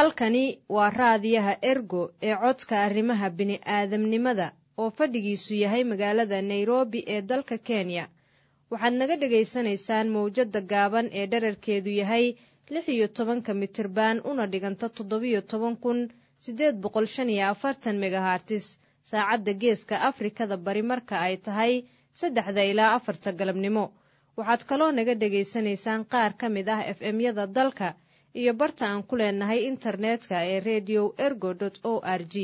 halkani waa raadiyaha ergo ee codka arrimaha bini'aadamnimada oo fadhigiisu yahay magaalada Nairobi ee dalka Kenya. waxaad naga dhegaysanaysaan mowjadda gaaban ee dhererkeedu yahay 16 mitirban una dhiganta 17,845 megahertz saacadda geeska Afrikada bari marka ay tahay 3 ilaa 4 galabnimo. waxaad kaloo naga dhegaysanaysaan qaar ka mid ah FM-yada dalka iyo barta aan ku leenahay internetka ee radio.ergo.org.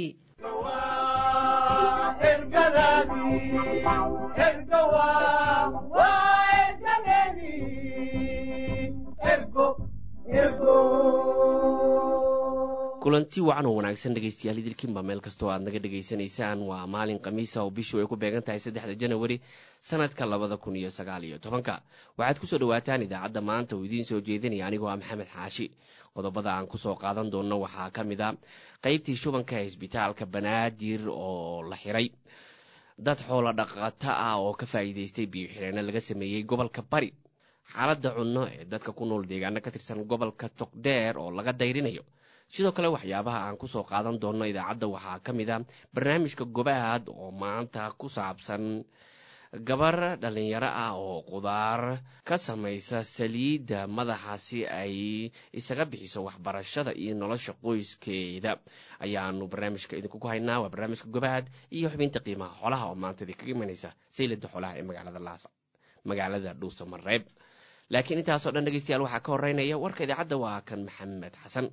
kulanti wacan oo wanaagsan dhegaystayaal idilkiinba meel kastoo aad naga dhegaysanaysaan. waa maalin khamiisa oo bishu ay ku beegan tahay 3 Janawari sanadka 2019. waxaad ku soo dhawaataan idaacadda maanta oo idiin soo jeedinaya anigoo ah Maxamed Xaashi. qodobada aan ku soo qaadan doono waxaa ka mid ah qaybtii shubanka ee isbitaalka Banaadir oo la xiray, dad xoolo dhaqato ah oo ka faa'iideystay biyo xireenno laga sameeyey gobolka Bari, xaaladda cunno ee dadka ku nool deegaano ka tirsan gobolka Togdheer oo laga dayrinayo. sidoo kale waxyaabaha aan ku soo qaadan doono idaacadda waxaa ka mid ah barnaamijka Gobaad oo maanta ku saabsan gabar dhalinyaro ah oo qudaar ka samaysa saliidda madaxa si ay isaga bixiso waxbarashada iyo nolosha qoyskeeda ayaanu barnaamijka idinku haynaa. waa barnaamijka Gobaad iyo xubinta qiimaha xoolaha oo maanta idinkaga imanaysa sayladda xoolaha ee magaalada Dhuusamareeb. laakiin intaasoo dhan dhegaystayaal waxaa ka horeynaya warka idaacadda. waa kan Maxamed Xasan.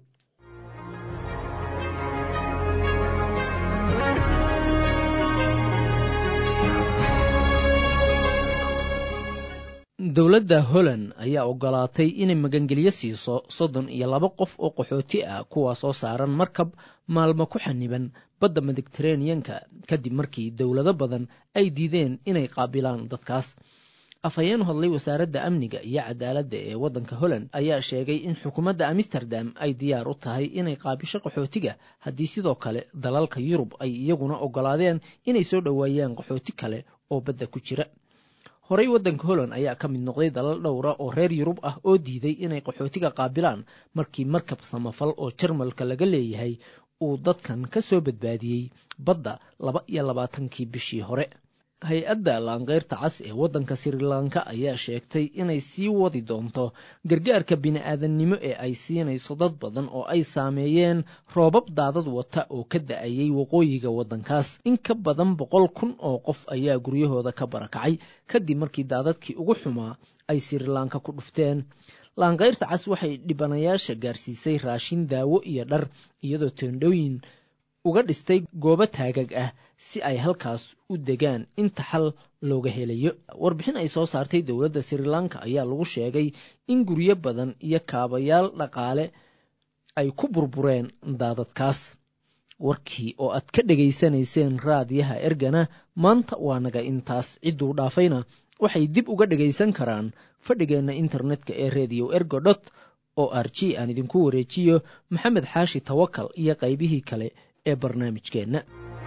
dowladda Holland ayaa ogolaatay inay magangelyo siiso 32 qof oo qaxooti ah kuwaas oo saaran markab maalmo ku xaniban badda Mediterranean-ka kadib markii dowlado badan ay diideen inay qaabilaan dadkaas. afhayeen hadlay wasaaradda amniga iyo cadaaladda ee waddanka Holland ayaa sheegay in xukuumadda Amsterdam ay diyaar u tahay inay qaabisho qaxootiga haddii sidoo kale dalalka Yurub ay iyaguna ogolaadeen inay soo dhaweeyaan qaxooti kale oo badda ku jira. horey waddanka Holland ayaa ka mid noqday dalal dhowra oo reer Yurub ah oo diiday inay qaxootiga qaabilaan markii markab samafal oo Jarmalka laga leeyahay uu dadkan ka soo badbaadiyey badda 22kii bishii hore. hay-adda laanqeyrta cas ee waddanka Sri Lanka ayaa sheegtay inay sii wadi doonto gargaarka bini'aadanimo ee ay siinayso dad badan oo ay saameeyeen roobab daadad wata oo ka da'ayay waqooyiga waddankaas. in ka badan 100,000 oo qof ayaa guryahooda ka barakacay kadib markii daadadkii ugu xumaa ay Sri Lanka ku dhufteen. laanqeyrta cas waxay dhibanayaasha gaarsiisay raashin, daawo iyo dhar iyadoo teendhooyin uga dhistay goobo taagag ah si ay halkaas u degaan inta xal looga helayo. warbixin ay soo saartay dowladda Sri Lanka ayaa lagu sheegay in guryo badan iyo kaabayaal dhaqaale ay ku burbureen daadadkaas. warkii oo aad ka dhegaysanayseen raadiyaha Ergana maanta waa naga intaas. cidduu dhaafayna waxay dib uga dhegaysan karaan fadhigeenna internetka ee radio.ergo.org. aan idinku wareejiyo Maxamed Xaashi Tawakal iyo qaybihii kale ee barnaamijkeenna.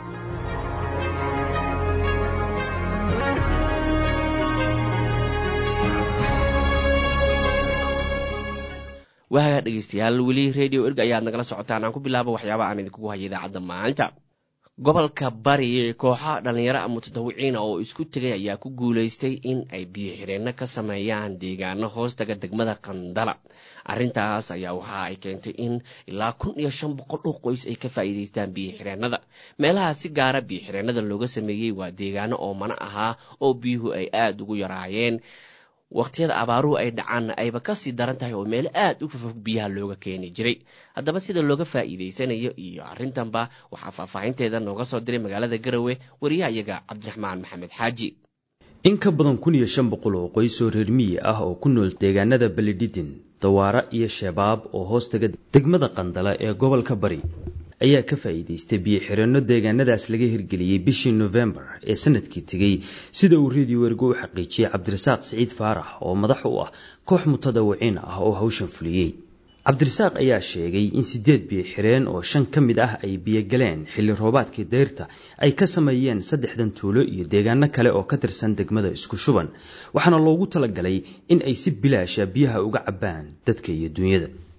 waaga dhegaystayaal weli radio Ergo ayaad nagala socotaan. aan ku bilaabo waxyaabaha aan idinku hayo idaacadda maanta. gobolka Bari kooxo dhalinyaro mutadawiciin oo isku tagay ayaa ku guuleystay in ay biyo xireenno ka sameeyaan deegaano hoostaga degmada Qandala. arrintaas ayaa waxa ay keentay in ilaa 1500 oo qoys ay ka faa'iideystaan biyo xireennada. meelaha si gaara biyo xireennada looga sameeyay waa deegaano oo mana ahaa oo biyuhu ay aad ugu yaraayeen. waqtiyada abaaruhu ay dhacaan ayba ka sii daran tahay oo meel aad u fofog biyaha looga keeni jiray. haddaba sida looga faa'iideysanayo iyo arrintanba waxaa faahfaahinteeda nooga soo diray magaalada Garowe wariyahayaga Cabdiraxmaan Maxamed Xaaji. in ka badan 1500 oo qoys oo reer miyi ah oo ku nool deegaanada Balididin, Dawaara iyo Shabaab oo hoostaga degmada Qandala ee gobolka Bari ayaa ka faa'iideystay biyo xireenno deegaanadaas laga hirgeliyey bishii November ee sanadkii tegay, sida uu Radio Ergo u xaqiijiyay Cabdirasaaq Saciid Faarax oo madax u ah koox mutadawiciin ah oo hawshan fuliyey. Cabdirasaaq ayaa sheegay in 8 biyo xireen oo 5 ka mid ah ay biyo galeen xilli roobaadkii deyrta ay ka sameeyeen 3 tuulo iyo deegaano kale oo ka tirsan degmada isku shuban, waxaana loogu talagalay in ay si bilaash ah biyaha uga cabaan dadka iyo dunyada.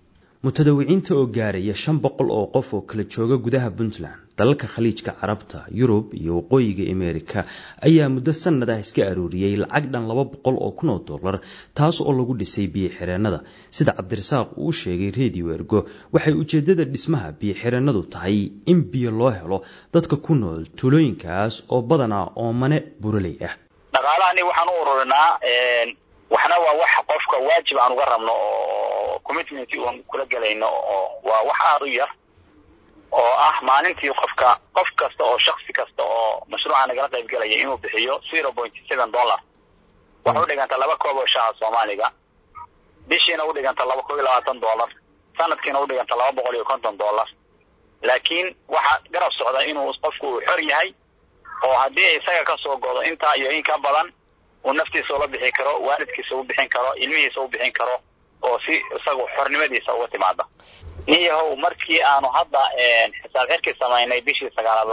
mutadawiciinta oo gaaraya 500 oo qof oo kala jooga gudaha Puntland dalalka khaliijka carabta Yurub iyo waqooyiga Ameerika ayaa muddo sanad ah iska aruuriyay lacag dhan $200,000 taas oo lagu dhisay biyo xireennada sida Cabdirasaaq uu sheegay Radio Ergo waxay ujeedada dhismaha biyo xireennadu tahay in biyo loo helo dadka ku nool tuulooyinkaas oo badanaa oomane buraley ah dhaqaalahani waxaan u ururinaa waxna waa wax qofka waajib aan uga rabno oo commitment oo kula galayno oo waa wax aad u yar oo ah maalintii qof kasta oo shakhsi kasta oo mashruuca naga qayb galaya inuu bixiyo $0.7 waxa u dhiganta 2 koob oo shaqo Soomaaliga bishiina u dhiganta $220 sanadkiina u dhiganta $250 laakiin waxa garab socda inuu qofku xor yahay oo haddii isaga ka soo go'do inta iyo in ka badan uu naftiisa la bixi karo waalidkiisa u bixin karo ilmihiisa u bixin karo oo si isagu xornimadiisa uga timaada niyahow markii aanu hadda xisaab xirkii samaynay bishii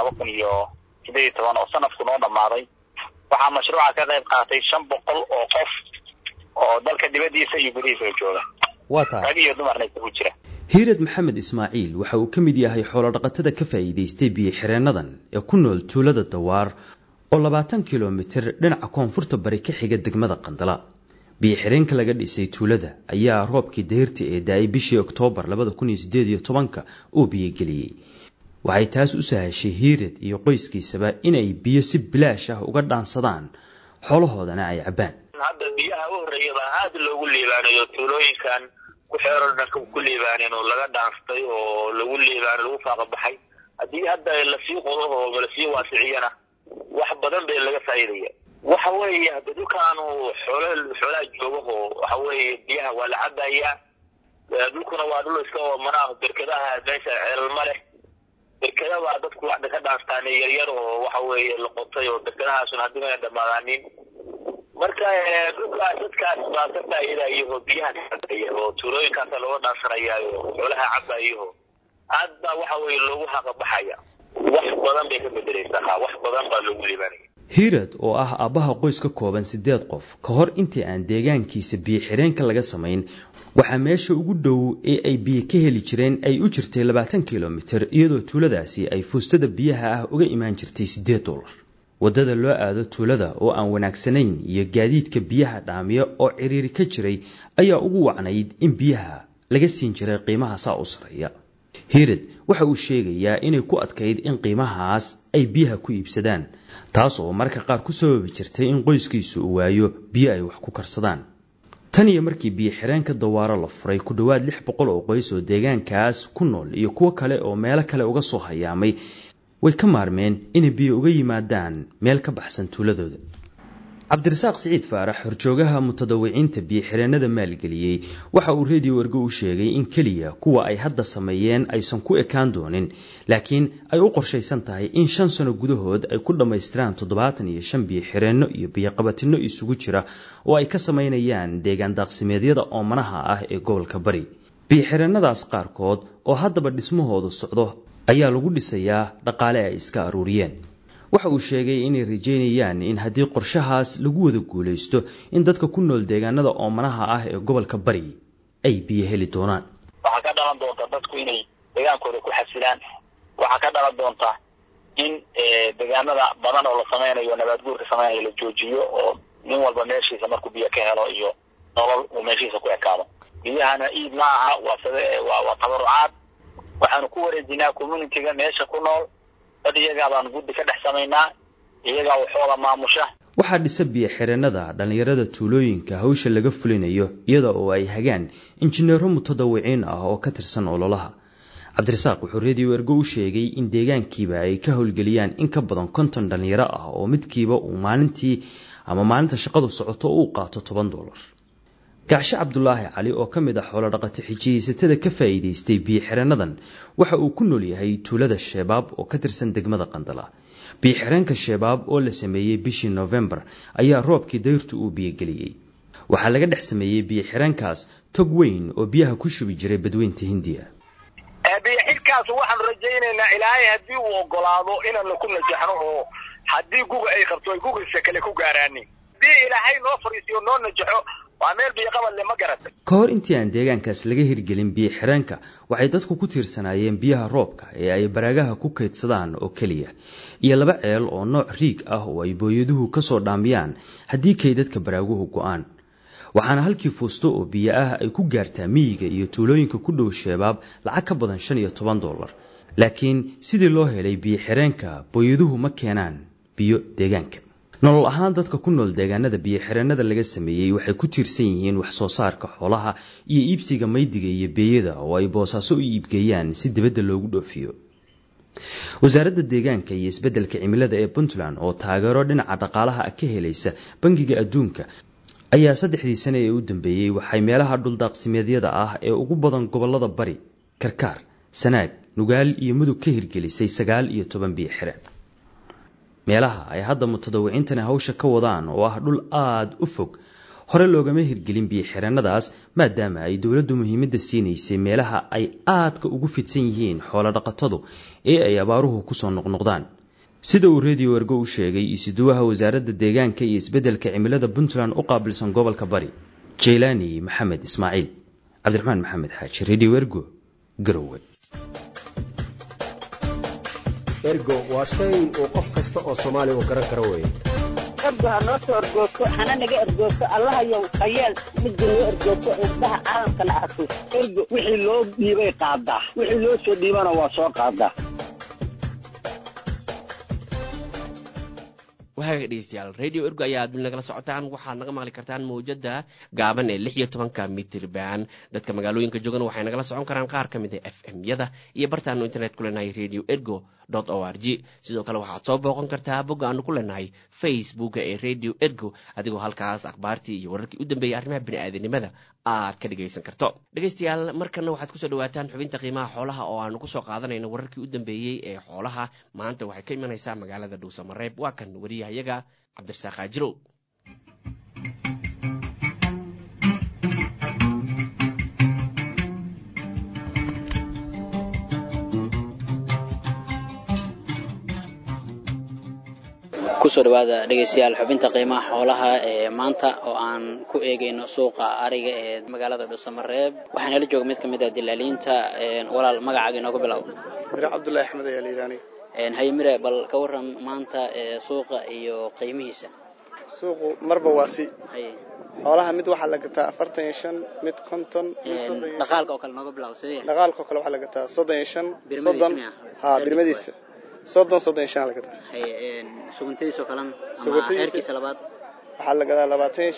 2018 oo sanadku noo dhamaaday waxaa mashruuca ka qayb qaatay 500 oo qof oo dalka dibadiisa iyo gudihiisa jooga rag iyo dumarna ku jira Hiirad Maxamed Ismaaciil waxa uu ka mid yahay xoolo dhaqatada ka faa'iideystay biyo xireenadan ee ku nool tuulada Dawaar oo 20 kiiloomitir dhinaca koonfurta bari ka xiga degmada Qandala biyo xireenka laga dhisay tuulada ayaa roobkii deyrta ee daay bishii Oktoobar 2018 uu biyo geliyay waxay taas u sahashay Hiirad iyo qoyskiisaba inay biyo si bilaash ah uga dhaansadaan xoolahoodana ay cabaan hadda biyaha u horeeyay aad loogu liibaanayo tuulooyinkan ku xeeran dadka ku liibaaneen oo laga dhaanstay oo lagu liibaan lagu faaqa baxay hadii hadda la sii qodo oo la sii waasiciyana wax badan bay laga faa'iideeyay waxa weeye hadda dukaanu xoolaha joogo waxa weeye biyaha waa la cabaya dulkuna waa dhul iska oo manaah barkadaha meesha ceelma leh barkadaha waa dadku wax ka dhaastaan yar oo waxa weeye la qotay oo barkadahaasuna hadii ay dhamaadaan marka dadkaas baa ka faa'iidayo biyaha oo tuulooyinkaas loo dhaafsanayo xoolaha cabayo hadda waxa weeye loogu xaq baxaya wax badan bay ka bedelaysaa wax badan baa loogu liibaanay Hiirad oo ah aabaha qoys ka kooban 8 qof ka hor intii aan deegaankiisa biyo xireenka laga samayn waxa meesha ugu dhow ee ay biyo ka heli jireen ay u jirtay 20 kiiloomitir iyadoo tuuladaasi ay fuustada biyaha ah uga imaan jirtay $8 wadada loo aado tuulada oo aan wanaagsanayn iyo gaadiidka biyaha dhaamiyo oo ciriiri ka jiray ayaa ugu wacnayd in biyaha laga siin jiray qiimaha saa u sareeya Hiirad waxa uu sheegayaa inay ku adkayd in qiimahaas ay biyaha ku iibsadaan taas oo marka qaar ku sababi jirtay in qoyskiisu uu waayo biyo ay wax ku karsadaan tan iyo markii biyo xireenka Dawaaro la furay ku dhawaad 600 oo qoys oo deegaankaas ku nool iyo kuwa kale oo meelo kale uga soo hayaamay way ka maarmeen inay biyo uga yimaadaan meel ka baxsan tuuladooda Cabdirasaaq Saciid Faarax horjoogaha mutadawiciinta biyo xireenada maalgeliyay waxa uu Radio Ergo u sheegay in kaliya kuwa ay hadda sameeyeen aysan ku ekaan doonin laakiin ay u qorshaysan tahay in 5 sano gudahood ay ku dhameystiraan 75 biyo xireenno iyo biyo qabatino isugu jira oo ay ka sameynayaan deegaan daaqsimeedyada oomanaha ah ee gobolka Bari biyo xireenadaas qaarkood oo haddaba dhismahoodu socdo ayaa lagu dhisayaa dhaqaale ay iska aruuriyeen waxa uu sheegay inay rajeynayaan in haddii qorshahaas lagu wada guuleysto in dadka ku nool deegaanada oomanaha ah ee gobolka Bari ay biyo heli doonaan waxa ka dhalan doonta dadku inay deegaankooda ku xasilaan waxa ka dhalan doonta in deegaanada badan oo la sameynayo nabad guurka sameynayo la joojiyo oo nin walba meeshiisa markuu biyo ka helo iyo nolol uu meeshiisa ku ekaado biyahana iid ma aha waa tabarucaad waxaanu ku wareejinaa community-ga meesha ku nool dad iyaga baan guddi ka dhex samaynaa iyaga waxooda maamusha waxaa dhisa biyo xireenada dhalinyarada tuulooyinka hawsha laga fulinayo iyada oo ay hagaan injineero mutadawiciin ah oo ka tirsan ololaha Cabdirasaaq wuxuu Radio Ergo u sheegay in deegaankiiba ay ka howlgeliyaan in ka badan 50 dhalinyaro ah oo midkiiba uu maalinta shaqadu socoto uu qaato $10 Gaashe Cabdullaahi Cali oo ka mid ah xoolo dhaqato xijiyeysatada ka faa'iideystay biyo xireenadan waxa uu ku nool yahay tuulada Shabaab oo ka tirsan degmada Qandala biyo xireenka Shabaab oo la sameeyay bishii November ayaa roobkii dayrtu uu biyo geliyay waxa laga dhex sameeyay biyo xireenkaas tog weyn oo biyaha ku shubi jiray badweynta Hindiya biyo xirkaas waxaan rajaynaynaa ilaahay haddii uu ogolaado inaan la ku najaxno oo haddii guga ay qabto ay gugaysa kale ku gaaraani haddii ilaahay noo fariisiyo noo najaxo waa meel biyo qabad leh ma garatay ka hor intii aan deegaankaas laga hirgelin biyo xireenka waxay dadku ku tiirsanaayeen biyaha roobka ee ay baraagaha ku kaydsadaan oo keliya iyo 2 ceel oo nooc riig ah oo ay booyaduhu ka soo dhaamiyaan haddii kaydadka baraaguhu go'aan waxaana halkii fuusto oo biyo ah ay ku gaartaa miyiga iyo tuulooyinka ku dhow Shabaab lacag ka badan $15 laakiin sidii loo helay biyo xireenka booyaduhu ma keenaan biyo deegaanka nolol ahaan dadka ku nool deegaanada biyo xireenada laga sameeyay waxay ku tiirsan yihiin wax soo saarka xoolaha iyo iibsiga maydiga iyo beeyada oo ay boosaaso u iibgeeyaan si dibadda loogu dhoofiyo wasaaradda deegaanka iyo isbeddelka cimilada ee Puntland oo taageero dhinaca dhaqaalaha ka helaysa bangiga adduunka ayaa 3 sano ee u dambeeyay waxay meelaha dhuldaaqsimeedyada ah ee ugu badan gobolada bari Karkaar Sanaag Nugaal iyo Mudug ka hirgelisay 19 biyo xireen meelaha ay hadda mutadawiciintana hawsha ka wadaan oo ah dhul aad u fog hore loogama hirgelin biyo xireenadaas maadaama ay dawladdu muhiimadda siinaysay meelaha ay aadka ugu fidsan yihiin xoolo dhaqatadu ee ay abaaruhu ku soo noqnoqdaan sida uu Radio Ergo u sheegay isuduwaha wasaaradda deegaanka iyo isbeddelka cimilada Puntland u qaabilsan gobolka Bari Jeelani Maxamed Ismaaciil Cabdiraxmaan Maxamed Xaaji Radio Ergo Garowe ergo waa shay uu qof kasta oo Soomaali u garan karo weey ergo ha soo ergoto hana naga ergoto allaha yow qayeel mid loo ergoto indhaha caalamka la arko ergo wixii loo dhiibay qaadaa wixii loo soo dhiibana waa soo qaadaa waxaa dhegeystayaal Radio Ergo ayaa aad nagala socotaan waxaad naga maqli kartaan mowjada gaaban ee 16 mitir baan dadka magaalooyinka joogan waxay nagala socon karaan qaar ka mid ah FM-yada iyo bartaanu internet ku leenahay radioergo.org sidoo kale waxaad soo booqan kartaa bogga aanu ku leenahay Facebook ee Radio Ergo adigoo halkaas akhbaartii iyo wararkii u dambeeyay arrimaha bini'aadanimada aad ka dhageysan karto dhegeystayaal markana waxaad ku soo dhawaataan xubinta qiimaha xoolaha oo aanu ku soo qaadanayno wararkii u dambeeyay ee xoolaha maanta waxay ka imanaysaa magaalada Dhuusamareeb waa kan wariyahayaga Cabdirasaaq Ajiro kusoo dhawaada dhageystayaal xubinta qiimaha xoolaha ee maanta oo aan ku eegayno suuqa ariga ee magaalada Dhuusamareeb waxaana la jooga mid kamid ah dilaaliinta walaal magacaaga inoo bilow Mira Cabdullaahi Axmed ayaa la yiraahdaa hay mire bal ka waran maanta suuqa iyo qiimihiisa suuqu marba waasi xoolaha mid waxa la gataa 45 mid 50 dhaqaalka oo kale nooga bilow sidee dhaqaalka oo kale waxa la gataa 35 30 ha birmadiisa 35 la gataa suguntiisa kalan heerkiisa labaad waxa la gadaa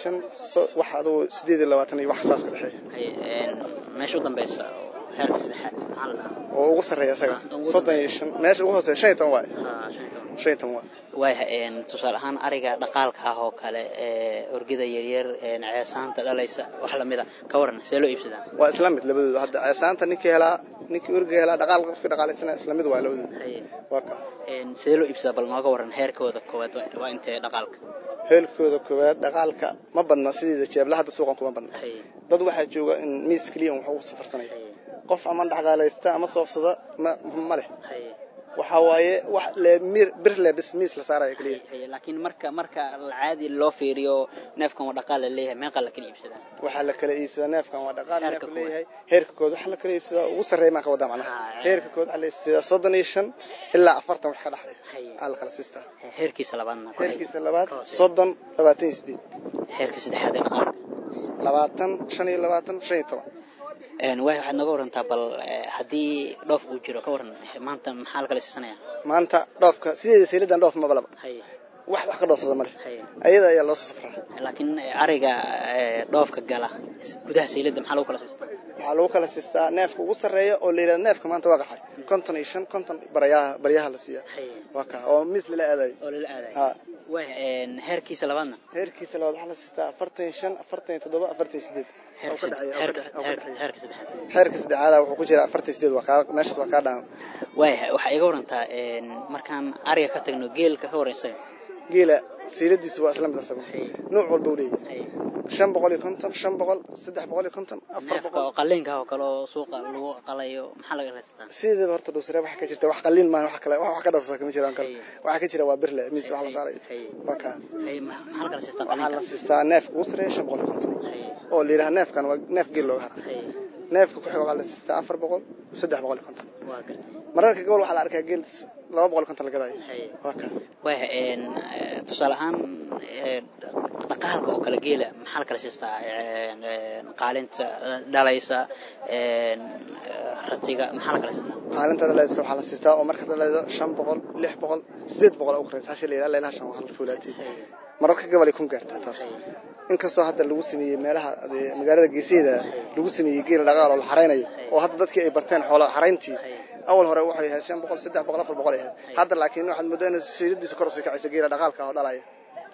25 waxa adu 28 iyo wax xasaas ka dhaxeeya meesha u dambaysa heerka saddexaad oo ugu sareeya isaga 35 meesha ugu hooseeya 15 waay 15 waay tusaale ahaan ariga dhaqaalka ah oo kale orgida yaryar ceesaanta dhalaysa wax la mid ah ka waran see loo iibsadaa waa isla mid labadooda hadda ceesaanta ninkii orgiga helaa dhaqaal qofka dhaqaalaysana isla mid waa labadooda waa ka see loo iibsadaa bal nooga waran heerkooda koowaad waa intee dhaqaalka heerkooda koowaad dhaqaalka ma badna sidii jeebla hadda suuqan kuma badna dad waxa jooga in miis kaliya wax u safarsanaya qof ama dhaqaalaysta ama soofsada ma leh waxa waaye wax bir leebis miis la saarayo kaliya laakiin marka caadi loo fiiriyo neefkan waa dhaqaal leeyahay meeqa la kala iibsadaa waxa la kala iibsadaa neefkan waa dhaqaal leeyahay heerka kood waxa la kala iibsadaa ugu sareeya ma ka wada macnaha heerka kood waxa la iibsadaa 35 ilaa 40 wax ka dhaxay al kala siista heerkiisa labaadna heerkiisa labaad 30 28 heerka saddexaad ee dhaqaal 20 25 15 waxaad naga warantaa bal haddii dhoof uu jiro ka waran maanta maxaa la kala siisanaya maanta dhoofka sideeda seelidan dhoof ma balaba wax ka dhoofsada male ayada ayaa loo soo safraa laakiin ariga dhoofka gala gudaha seelida maxaa lagu kala siistaa waxaa lagu kala siistaa neefka ugu sareeya oo la yiraahdo neefka maanta waa qaxay 50 baryaha la siiya waa ka oo miis la aaday ha heerkiisa labaadna heerkiisa labaad waxa la siistaa 45 47 48 heerka saddexaad wuxuu ku jira 48 waa ka meeshaas waa ka dhaan waxa iga warantaa markaan ariga ka tagno geelka ka wareysay geela siiladiisu waa isla mid asagu nooc walba uu leeyahay 550 500 350 400 qalliinka oo kale oo suuqa lagu qalayo maxaa laga raystaa sidii horta dhuusare waxa ka jirta wax qalliin ma wax kale wax ka dhafsa kama jiraan kale waxa ka jira waa birle miis wax la saaray waka maxaa laga raystaa waxa la siistaa neef usre 550 oo leeyahay neefkan waa neef geel loo haray neefka ku xiga la siistaa 400 350 waa gal mararka gobol waxa la arkaa geel 250 laga daay waka tusaale ahaan dhaqaalka oo kala geela maxaa kala siistaa qaalinta dhalaysa ratiga maxaa kala siistaa qaalinta dhalaysa waxa la siistaa oo marka dhalaysa 500 600 700 oo kale saasha leeyahay shan wax la fuulaatay mararka gobol ay ku gaartaa taas inkastoo hadda lagu sameeyay meelaha magaalada geesiida lagu sameeyay geel dhaqaal oo la xareynayo oo hadda dadkii ay barteen xoolo xareyntii أول هراء واحد هذا 500 600 400 هذا لكن واحد مدن السيد سكر وسكعي سجيرة دقالك هذا لا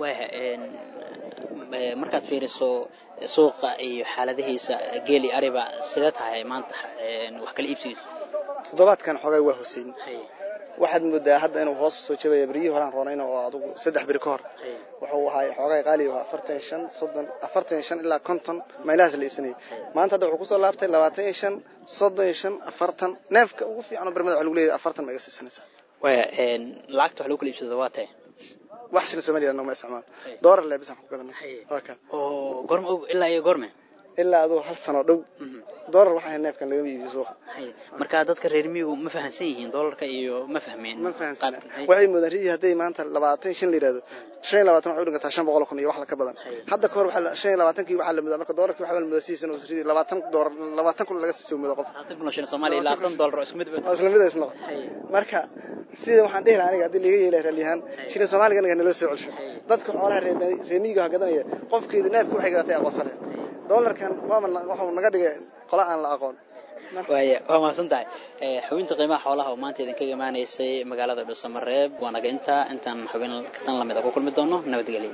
markaad fiiriso suuqa iyo xaaladihiisa geeli ariba sida tahay maanta wax kala iibsigiisu toddobaadkan xogay waa Hussein waxaad moodaa hadda inuu hoos soo jabay bariyo horaan roonayna oo adigu 3 bari ka hor wuxuu ahaa xogay qaali ah 45 ilaa 50 meelahaas la iibsanay maanta hadda wuxuu ku soo laabtay 25 35 40 neefka ugu fiican barmada waxa lagu leeyahay 40 ma iga siisanaysa lacagta waxa lagu kala iibsadaa waa tahay waxsina Soomaaliya ma isticmaal doolar la bisan ku gadanay waka oo gorma ilaa iyo gorma ilaa adoo hal sano dhow doolar waxa neefkan laga iibiyo suuqa marka dadka reer miyigu ma fahansan yihiin doolarka iyo ma fahmeen waxay mudanridii haday maanta 25 liirado 25 waxa u dhigantaa 500 kun iyo wax la ka badan hadda koor waxa 25 waxa la mudaa marka doolarka waxa la mudaa siisan oo 20 doolar 20 kun laga soo mudo qof 20 kun oo Soomaaliya 20 doolar isku mid isla mid isna marka sida waxaan dhihi lahaa aniga hadii laga yeelay raalihan shilin Soomaaliga anaga nala soo celsho dadka xoolaha reer miyiga gadanaya qofkeedu neefku waxay gadatay aqoonsan doolarkan waxa naga dhigay qola aan la aqoon waa maasantahay xubinta qiimaha xoolaha oo maanta idinka imaanaysay magaalada Dhuusamareeb waa naga intaan xubin tan lamid ah ku kulmi doono nabadgelyo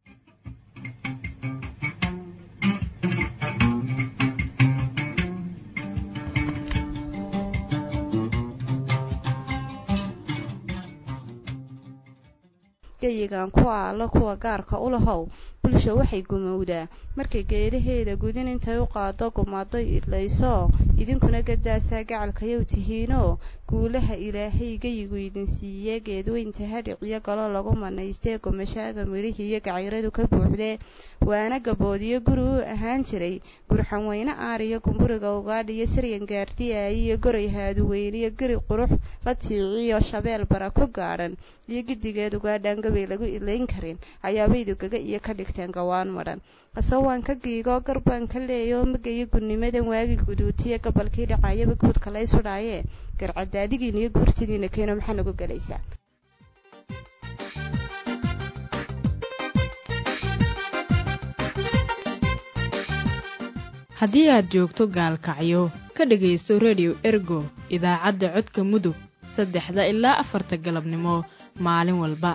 gayigan kuwa gaarka u lahow bulsho waxay gumowdaa markay geedaheeda gudin intay u qaado gumaado idlayso idinkuna gadaasaa gacalkayow tihiino guulaha ilaahay gayigu idin siiyay geedweynta hadhiciyo galo lagu manaystay gomashaaga midhihii iyo gacayradu ka buuxdee waana gaboodiyo guri u ahaan jiray gurxan weyne aariyo gumburiga ugaadhiyo siryan gaardiyaay iyo goray haaduweyniyo gari qurux la tiiciyo shabeel bara ku gaadhan iyo gidigeed ugaadhaan gabay lagu ilayn karin ayaabaydu gaga iyo ka dhigteen gawaan madhan asawaan ka giigo garbaan ka leeyo magayo gudnimadan waagi guduutiya gobolkii dhacayaba guudka la isudhaaye garcadaadigiina iyo guurtidiina keeno maxaa nagu galaysaa haddii aad joogto gaalkacyo ka dhegaysto radio ergo idaacadda codka mudug 3 ilaa 4 galabnimo maalin walba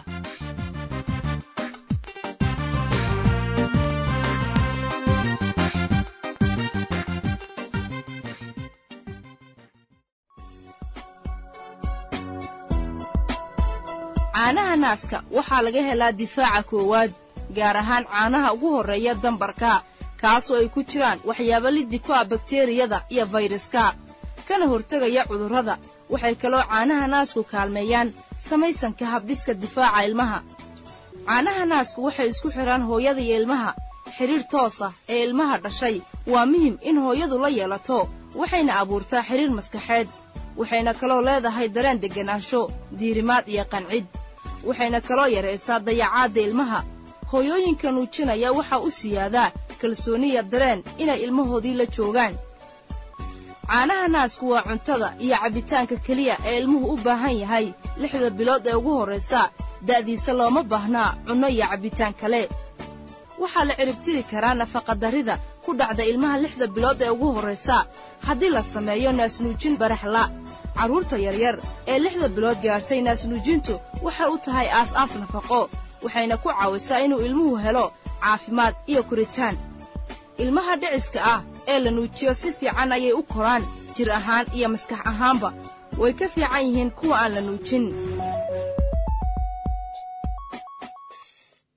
caanaha naaska waxaa laga helaa difaaca koowaad gaar ahaan caanaha ugu horreeya dambarka kaasoo ay ku jiraan waxyaabo liddi ku ah bakteeriyada iyo fayraska kana hortegaya cudurrada waxay kaloo caanaha naasku kaalmeeyaan samaysanka habdhiska difaaca ilmaha caanaha naasku waxay isku xidhaan hooyada iyo ilmaha xidhiir toos ah ee ilmaha dhashay waa muhim in hooyadu la yeelato waxayna abuurtaa xidhiir maskaxeed waxayna kaloo leedahay dareen degganaansho diirimaad iyo qancid waxayna kaloo yaraysaa dayacaadda ilmaha hooyooyinka nuujinaya waxaa u siyaadaa kalsooniya dareen inay ilmahoodii la joogaan caanaha naasku waa cuntada iyo cabbitaanka keliya ee ilmuhu u baahan yahay 6 bilood ee ugu horraysa da'diisa looma baahnaa cunno iyo cabbitaan kale waxaa la ciribtiri karaa nafaqadarrida ku dhacda ilmaha 6 bilood ee ugu horraysa haddii la sameeyo naasnuujin baraxla carruurta yaryar ee 6 bilood gaartay naasnuujintu waxay u tahay aas-aas nafaqo waxayna ku caawisaa inuu ilmuhu helo caafimaad iyo koritaan ilmaha dhiciska ah ee la nuujiyo si fiican ayay u koraan jir ahaan iyo maskax ahaanba way ka fiican yihiin kuwa aan la nuujin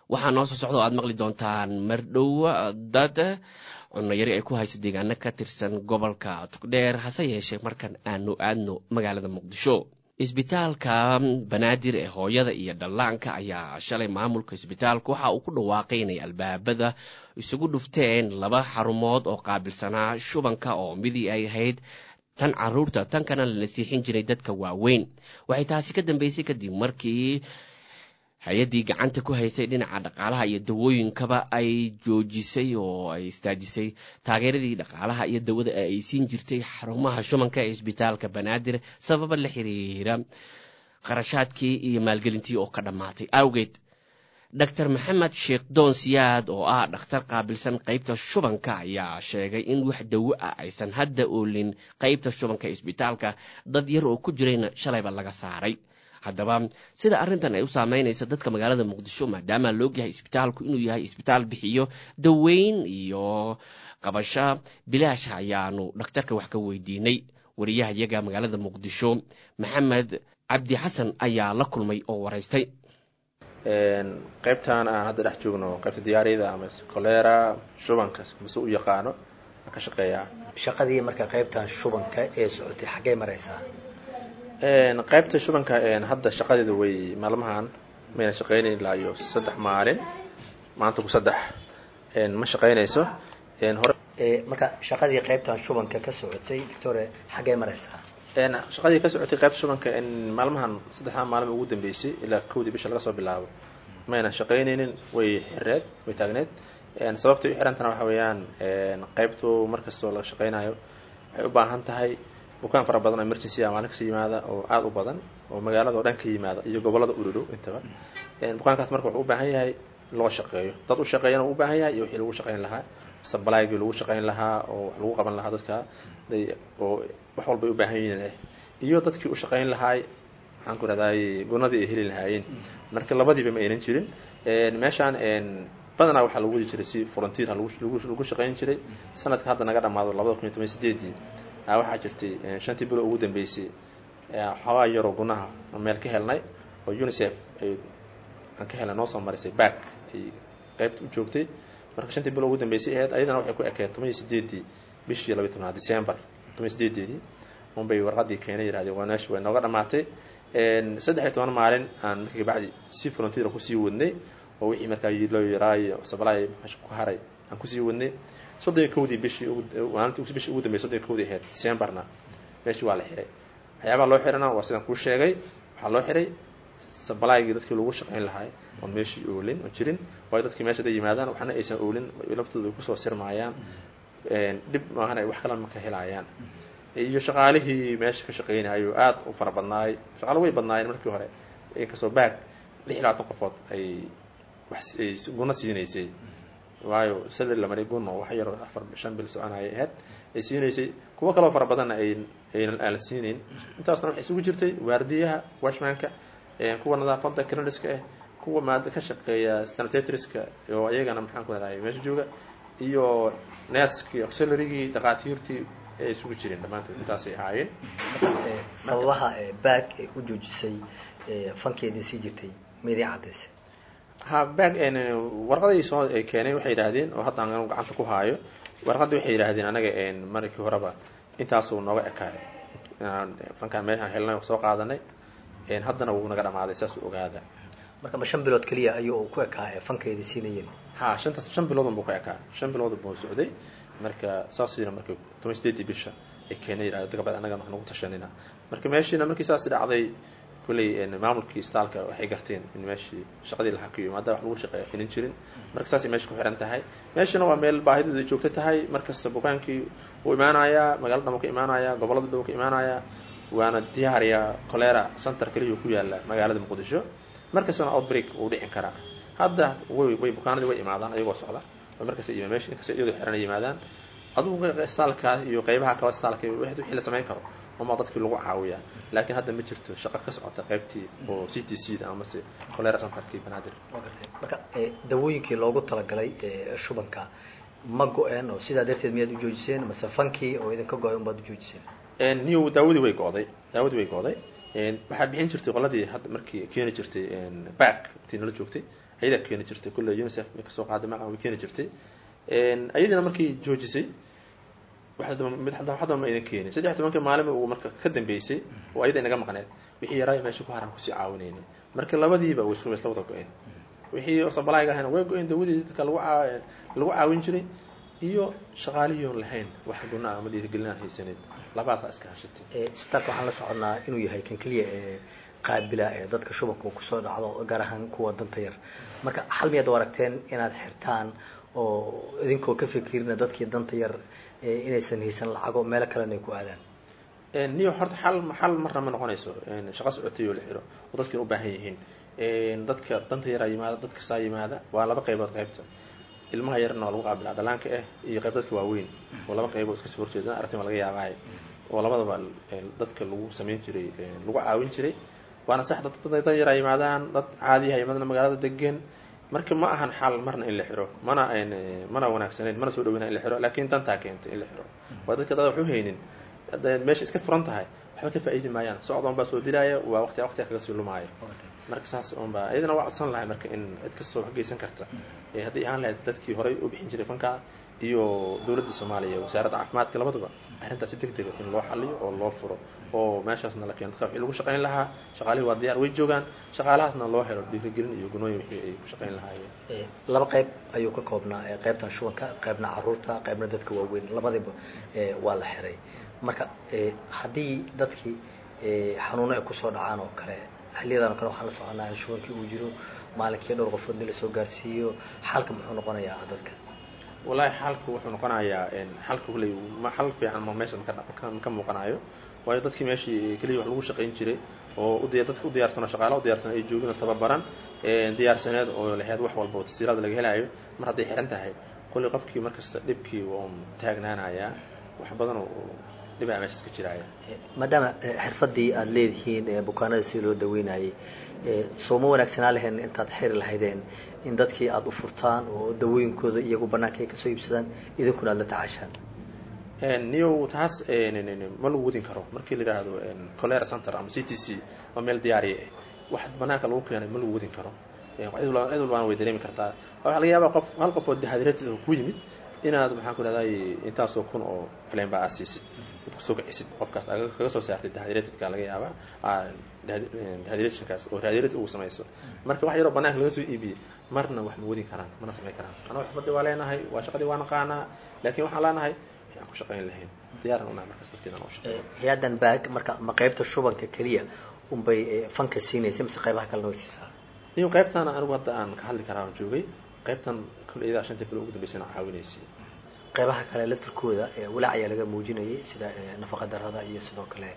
waxaa noo soo socda oo aad maqli doontaan mardhow dad cunno yari ay ku hayso deegaano ka tirsan gobolka tugdheer hase yeeshee markan aanu aadno magaalada muqdisho. isbitaalka banaadir ee hooyada iyo dhallaanka ayaa shalay maamulka isbitaalka waxa uu ku dhawaaqay inay albaabada isugu dhufteen 2 xarumood oo qaabilsanaa shubanka oo midii ay ahayd tan caruurta tan kana la nasiixin jiray dadka waaweyn. waxay taasi ka dambeysay kadib markii hay-addii gacanta ku haysay dhinaca dhaqaalaha iyo dawooyinkaba ay joojisay oo ay istaajisay taageeradii dhaqaalaha iyo dawada ay siin jirtay xarumaha shubanka ee isbitaalka banaadir sababa la xiriira qarashaadkii iyo maalgelintii oo ka dhammaatay awgeed. dr maxamed sheekh doon siyaad oo ah dhakhtar qaabilsan qaybta shubanka ayaa sheegay in wax dawo ah aysan hadda oolin qaybta shubanka isbitaalka, dad yar oo ku jirayna shalayba laga saaray. haddaba sida arrintan ay u saameynaysa dadka magaalada muqdisho maadaama loogyahay isbitaalku inuu yahay isbitaal bixiyo daweyn iyo qabasho bilaasha ayaanu dhakhtarka wax ka weydiinay. wariyaha iyaga magaalada muqdisho maxamed cabdi xasan ayaa la kulmay oo waraystay. qaybtan aan hadda dhex joogno qaybta diyaariyada ama kolera shubanka mase u yaqaano ka shaqeeyaa. shaqadii marka qaybtan shubanka ee socotay xaggee maraysaa? qaybta shubanka hadda shaqadeedu way maalmahan mayna shaqaynayn ilaa iyo 3 maalin, maanta ku 3 ma shaqaynayso. hore marka shaqadii qaybtan shubanka ka socotay doctore xaggee maraysaa? shaqadii ka socotay qaybta shubanka maalmahan 3 maalin ugu dambeysay ilaa 1 bisha laga soo bilaabo mayna shaqaynaynin, way xireed, way taagneed. sababta ay xirantana waxa weeyaan qaybtu markastoo la shaqaynayo waxay u baahan tahay bukaan fara badan oo emergency ah maalin kasta yimaada oo aad u badan oo magaalada oo dhan ka yimaada iyo gobolada u dhow intaba. bukaankaas marka wuxuu u baahan yahay loo shaqeeyo, dad u shaqeeyana uu u baahan yahay iyo wixii lagu shaqeyn lahaa, sabalaaygi lagu shaqeyn lahaa oo wax lagu qaban lahaa dadka oo wax walba u baahan yihiin iyo dadkii u shaqeyn lahaa aan ku raadayay gunadii ay heli lahaayeen. marka labadiiba ma aynan jirin. meeshaan badanaa waxaa lagu wadi jiray si volunteer lagu shaqeyn jiray. sanadka hadda naga dhamaado 2018 waxaa jirtay 5 bilo ugu dambeysay xawaa yaro gunaha meel ka helnay oo UNICEF ay aan ka helnay noo soo marisay back ay qaybta u joogtay. marka 5 bilo ugu dambeysay ahayd ayadana waxay ku ekeed 18 bishii 12 December 18 bay warqadii keenay yiraahdeen wanaash way nooga dhamaatay. 13 maalin aan markii bacdi si volunteer ku sii wadnay oo wixii markaa loo yaraayo sabalaay ku haray aan ku sii wadnay. 31 bishii ugu dambeysay 31 ahayd Decemberna meeshii waa la xiray. waxyaabaha loo xirana waa sidaan kuu sheegay, waxaa loo xiray sabalaaygi dadkii lagu shaqeyn lahaa oo meeshii oolin oo jirin, way dadkii meesha ay yimaadaan waxna aysan oolin laftooda ay ku soo sirmaayaan dib maahan ay wax kale ma ka helayaan. iyo shaqaalihii meesha ka shaqeynayay aad u fara badnaay, shaqaale way badnaayeen markii hore inkastoo baag 26 qofood ay wax ay guna siinaysay, waayo saddex la maray guno wax yar 4-5 bil soconayay ahayd ay siinaysay. kuwa kale oo fara badan aynan aan siinin. intaasna waxay isugu jirtay waardiyaha, washmanka, kuwa nadaafadda cleanerska kuwa maada ka shaqeeya sanitatorska oo ayagana maxaan ku raadayay meesha jooga, iyo nurse-kii, auxiliary-gii, dhaqaatiirtii ay isugu jireen dhamaantood intaasay ahaayeen. sababaha baag ay u joojisay fankeedii sii jirtay meedii cadays baag warqadii soo ay keenay waxay yiraahdeen oo hadda aan gacanta ku haayo warqadii waxay yiraahdeen anaga markii horeba intaas uu nooga ekaay fanka meesha helnay oo soo qaadanay haddana wuu naga dhamaaday saas u ogaada. marka ma 5 bilood kaliya ayuu ku ekaa fankeedii siinayeen? 5 bilood buu ku ekaa, 5 bilood buu socday. marka saasina markii 18 bisha ay keenay yiraahdo gabadha anaga waxaan ugu tashanayna. marka meeshina markii saas dhacday kulay maamulkii istaalka waxay garteen in meeshii shaqadii la hakiyo maadaama wax lagu shaqeeyo inaan jirin. marka saas meesha ku xiran tahay. meeshana waa meel baahidu joogto tahay, markasta bukaankii uu imaanaya, magaalada ka imaanaya, gobolada dhow ka imaanaya, waana diyaariya kolera center kaliya ku yaala magaalada Muqdisho. markasna outbreak uu dhicin karaa. hadda way bukaanadii way imaadaan ayagoo socda, markaas ay meesha inkasta iyadoo xiran yimaadaan adugu istaalka iyo qaybaha kale istaalka wixii la sameyn karo ama dadkii lagu caawiya. laakiin hadda ma jirto shaqo ka socota qaybtii oo CTC ama se cholera centerkii banaadir. marka dawooyinkii loogu talagalay shubanka ma go'een oo sidaa darteed miyaad u joojiseen mase fankii oo idinka go'ay baad u joojiseen? niyo daawadii way go'day waxaa bixin jirtay qoladii hadda markii keeni jirtay back intii nala joogtay ayadaa keeni jirtay kulle UNICEF may kasoo qaaday maca way keeni jirtay ayadina markii joojisay waxdama ma aynan keenin 13 maalin uu marka ka dambeysay oo ayada inaga maqneed wixii yaraa meesha ku haran ku sii caawinaynay marka labadiiba way isku wada go'een wixii sabalayga ahna way go'een dawadii dadka lagu caawin jiray iyo shaqaaliyoon lahayn wax guna ama dhiirigelin haysaneed labaas iska hashatay isbitaalka waxaan la soconaa inuu yahay kan kaliya qaabila dadka shubanka ku soo dhacdo gaar ahaan kuwa danta yar marka hal miyaad aragteen inaad xirtaan oo idinkoo ka fikirina dadkii danta yar inaysan haysan lacago meel kale ay ku aadaan niyo horta hal marna ma noqonayso shaqo socotay oo la xiro oo dadka u baahan yihiin dadka danta yar ay yimaada dadka saa yimaada waa laba qaybood qaybta ilmaha yarna waa lagu qaabilaa dhalaanka iyo qayb dadka waaweyn oo laba qaybood iska soo horjeedaan arrintan laga yaabaa oo labadaba dadka lagu sameyn jiray lagu caawin jiray waana sax dad yar ay yimaadaan dad caadi ah yimaadaan magaalada degan marka ma ahan xal marna in la xiro mana wanaagsaneyn mana soo dhaweynaa in la xiro laakiin dantaa keentay in la xiro waa dadka dad wuxuu haynin meesha iska furan tahay waxba ka faa'iidi maayaan socdoon baa soo dilaya waa waqti kaga sii lumaayo marka saas oon baa iyadana waa codsan lahay marka in cid kastoo wax geysan karta haddii ahaan lahayd dadkii horey u bixin jiray fanka iyo dowladda Soomaaliya wasaaradda caafimaadka labadaba arrintaas degdeg in loo xalliyo oo loo furo oo meeshaasna la keento wixii lagu shaqeyn lahaa shaqaalihi waa diyaar way joogaan shaqaalahaasna loo helo dhiirigelin iyo gunooyin wixii ay ku shaqeyn lahaayeen laba qayb ayuu ka koobnaa qaybtan shubanka qaybna caruurta qaybna dadka waaweyn labadiba waa la xiray marka haddii dadkii xanuuno ay ku soo dhacaan oo kale xilliyadan kale waxaan la soconaa in shubankii uu jiro maalinkii dhowr qofood la soo gaarsiiyo xalka muxuu noqonayaa dadka wallahi xalku wuxuu noqonayaa xalka kulay ma xal fiican ma meeshan ka muuqanayo waayo dadkii meeshii kaliya wax lagu shaqeyn jiray oo dadka u diyaarsan shaqaalaha u diyaarsan ay joogina tababaran diyaarsaneed oo lahayd wax walba oo tasiirad laga helayo mar hadday xiran tahay kulli qofkii markasta dhibkii uu taagnaanaya wax badan oo dhibaa meesha ka jiraya maadaama xirfadii aad leedihiin bukaanada si loo daweynayay soo ma wanaagsanaa lahayn intaad xiri lahaydeen in dadkii aad u furtaan oo dawooyinkooda iyagu banaanka ay kasoo iibsadaan idinkuna aad la tacaashaan niyo taas ma lagu wadin karo markii la yiraahdo cholera center ama CTC waa meel diyaari ah wax banaanka lagu keenay ma lagu wadin karo cid walba way dareemi kartaa waxa laga yaabaa hal qof oo dehydrated ku yimid inaad maxaan ku leedahay intaas oo kun oo flame baa asiisid ku soo gacisid qofkaas kaga soo saartay dehydrated-ka laga yaabaa dehydration-kaas oo radiated uu sameeyso marka wax yar oo banaanka laga soo iibiyay marna wax ma wadin karaan mana sameyn karaan ana xirfadii waa leenahay waa shaqadii waa naqaanaa laakiin waxaan leenahay aan ku shaqeyn lahayn diyaaran una markaas dadkeena oo shaqeeyo hay'adan baag marka ma qaybta shubanka kaliya bay fanka siinaysa mise qaybaha kale oo siisaa iyo qaybtan anigu hadda aan ka hadli karaa joogay qaybtan kuliyada 5 bil ugu dambeysay caawinaysay qaybaha kale laftirkooda walaac ayaa laga muujinayay sida nafaqa darrada iyo sidoo kale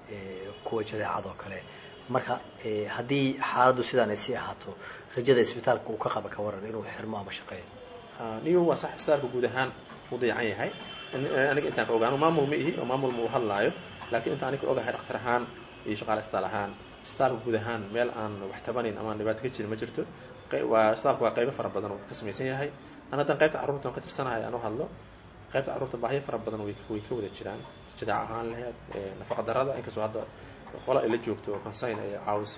kuwa jadeecada oo kale marka haddii xaaladdu sidaan ay sii ahaato rajada isbitaalka uu ka qaba ka waran inuu xirmo ama shaqeeyo niyo waa sax isbitaalka guud ahaan uu dayacan yahay aniga intaan ogaano maamul ma ihi oo maamul ma u hadlaayo laakiin inta aniga ogahay dhakhtar ahaan iyo shaqaale isbitaal ahaan isbitaalka guud ahaan meel aan wax tabanayn ama dhibaato ka jirin ma jirto waa isbitaalku waa qaybo fara badan oo ka samaysan yahay ana haddaan qaybta carruurta ka tirsanahay aan u hadlo qaybta carruurta baahiyo fara badan way ka wada jiraan jadaac ahaan lahayd nafaqa darrada inkastoo hadda qola ay la joogto oo consign ay caawiso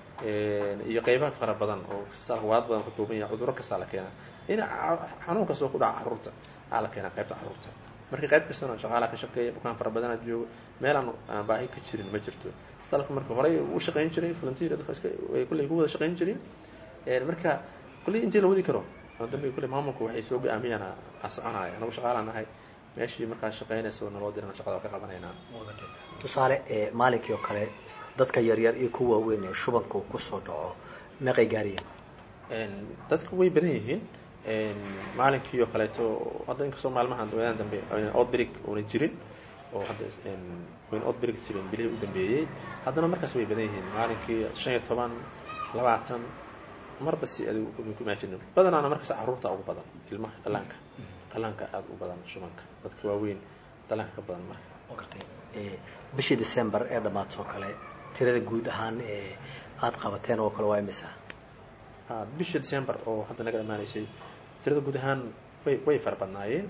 iyo qaybaha fara badan oo isbitaalka waad badan ka kooban yahay cudurro kasta la keenaa in xanuun kasta oo ku dhaca carruurta la keenaa qaybta carruurta markii qayb kastana shaqaalaha ka shaqeeya bukaan fara badan joogo meel aan baahi ka jirin ma jirto isbitaalka markii hore uu shaqeyn jiray volunteer dadka ay kulli ku wada shaqeyn jireen marka kulli intii la wadi karo dambe kulli maamulku waxay soo go'aamiyaan soconaya anagu shaqaalaan nahay meeshii markaas shaqeynayso naloo dirana shaqada ka qabanaynaa tusaale maalinkii oo kale dadka yaryar iyo kuwa waaweyn ee shubanka ku soo dhaco meeqay gaariyeen dadku way badan yihiin maalinkii oo kaleeto hadda inkastoo maalmahan dawladdan dambe outbreak una jirin oo hadda wayn outbreak jirin bilihii u dambeeyay haddana markaas way badan yihiin maalinkii 15 20 marba si adigu ku imagine badanaana markaas carruurta ugu badan ilmaha dhalaanka aad u badan shubanka dadka waaweyn dhalaanka ka badan marka bishii December ee dhamaadso kale tirada guud ahaan aad qabateen oo kale waa imisa bishii December oo hadda naga dhamaanaysay tirada guud ahaan way fara badnaayeen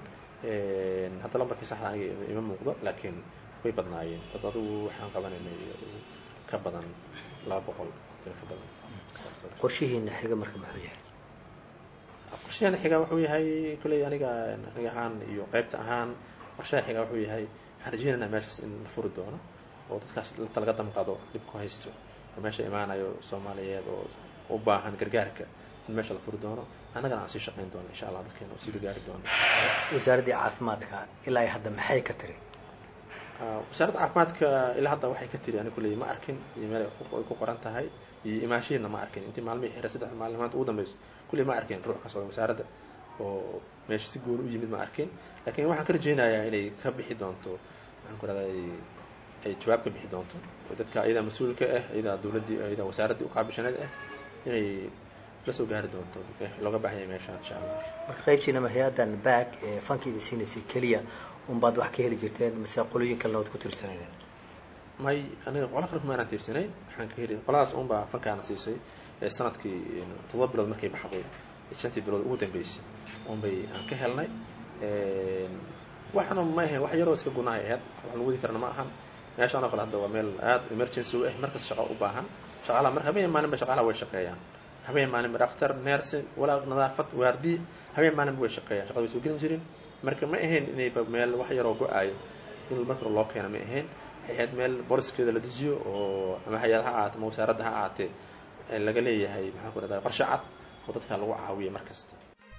hadda lambarkii saxda aniga ima muuqdo laakiin way badnaayeen dad adigu waxaan qabanaynay ka badan 200 ka badan. qorshihiina xiga marka muxuu yahay? qorshaha xiga wuxuu yahay kulay aniga ahaan iyo qaybta ahaan qorshaha xiga wuxuu yahay waxaan rajaynaynaa meeshaas in la furi doono oo dadkaas laga damqado dhib ku haysto oo meesha imaanayo Soomaaliyeed oo u baahan gargaarka in meesha la furi doono annagana aan sii shaqayn doono insha Allah dadkeena sii gargaari doono. wasaaradda caafimaadka ilaa hadda maxay ka tiri? wasaaradda caafimaadka ilaa hadda waxay ka tiri aniga kulay ma arkin email ay ku qoran tahay iyo imaashiina ma arkin intii maalmihii xira 3 maalmood ugu dambeysay kulay ma arkin ruux ka soo wasaaradda oo meesha si gool u yimid ma arkin laakiin waxaan ka rajaynayaa inay ka bixi doonto waxaan ku raadayay ay jawaab ka bixi doonto dadka ayada mas'uulka ah ayada dawladda ayada wasaaradda u qaabishaneed ah inay la soo gaari doonto looga baahan yahay meesha insha Allah. marka qaybtiina ma hay'adan back ee fankiida siinaysa kaliya baad wax ka heli jirteen mise qolooyin kale oo ku tirsanayeen? may aniga qola kale ma aan tirsanay waxaan ka helin qoladaas baa fankaana siisay sanadkii 7 bilood markay baxday 5 bilood ugu dambeysay bay aan ka helnay waxana ma ahayn wax yar oo iska gunaay ahayd wax lagu wadi karna ma ahan meeshaan oo kale hadda waa meel aad emergency ah markas shaqo u baahan shaqaalaha marka habeen maalin ba shaqaalaha way shaqeeyaan habeen maalin ba dhakhtar nurse wala nadaafad waardi habeen maalin way shaqeeyaan shaqada way soo gelin jirin marka ma ahayn inay meel wax yar oo go'ay in marka loo keeno ma ahayn hay'ad meel boliskeeda la dejiyo oo ama hay'adaha aad ama wasaaradda ha aatee laga leeyahay maxaa ku radaa qorshe cad oo dadka lagu caawiyo markasta.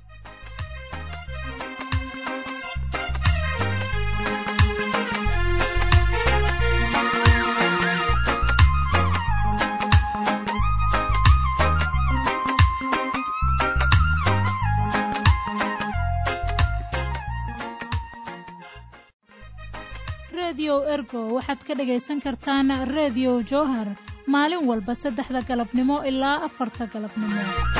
radio ergo waxaad ka dhagaysan kartaan radio Jowhar maalin walba 3 galabnimo ilaa 4 galabnimo.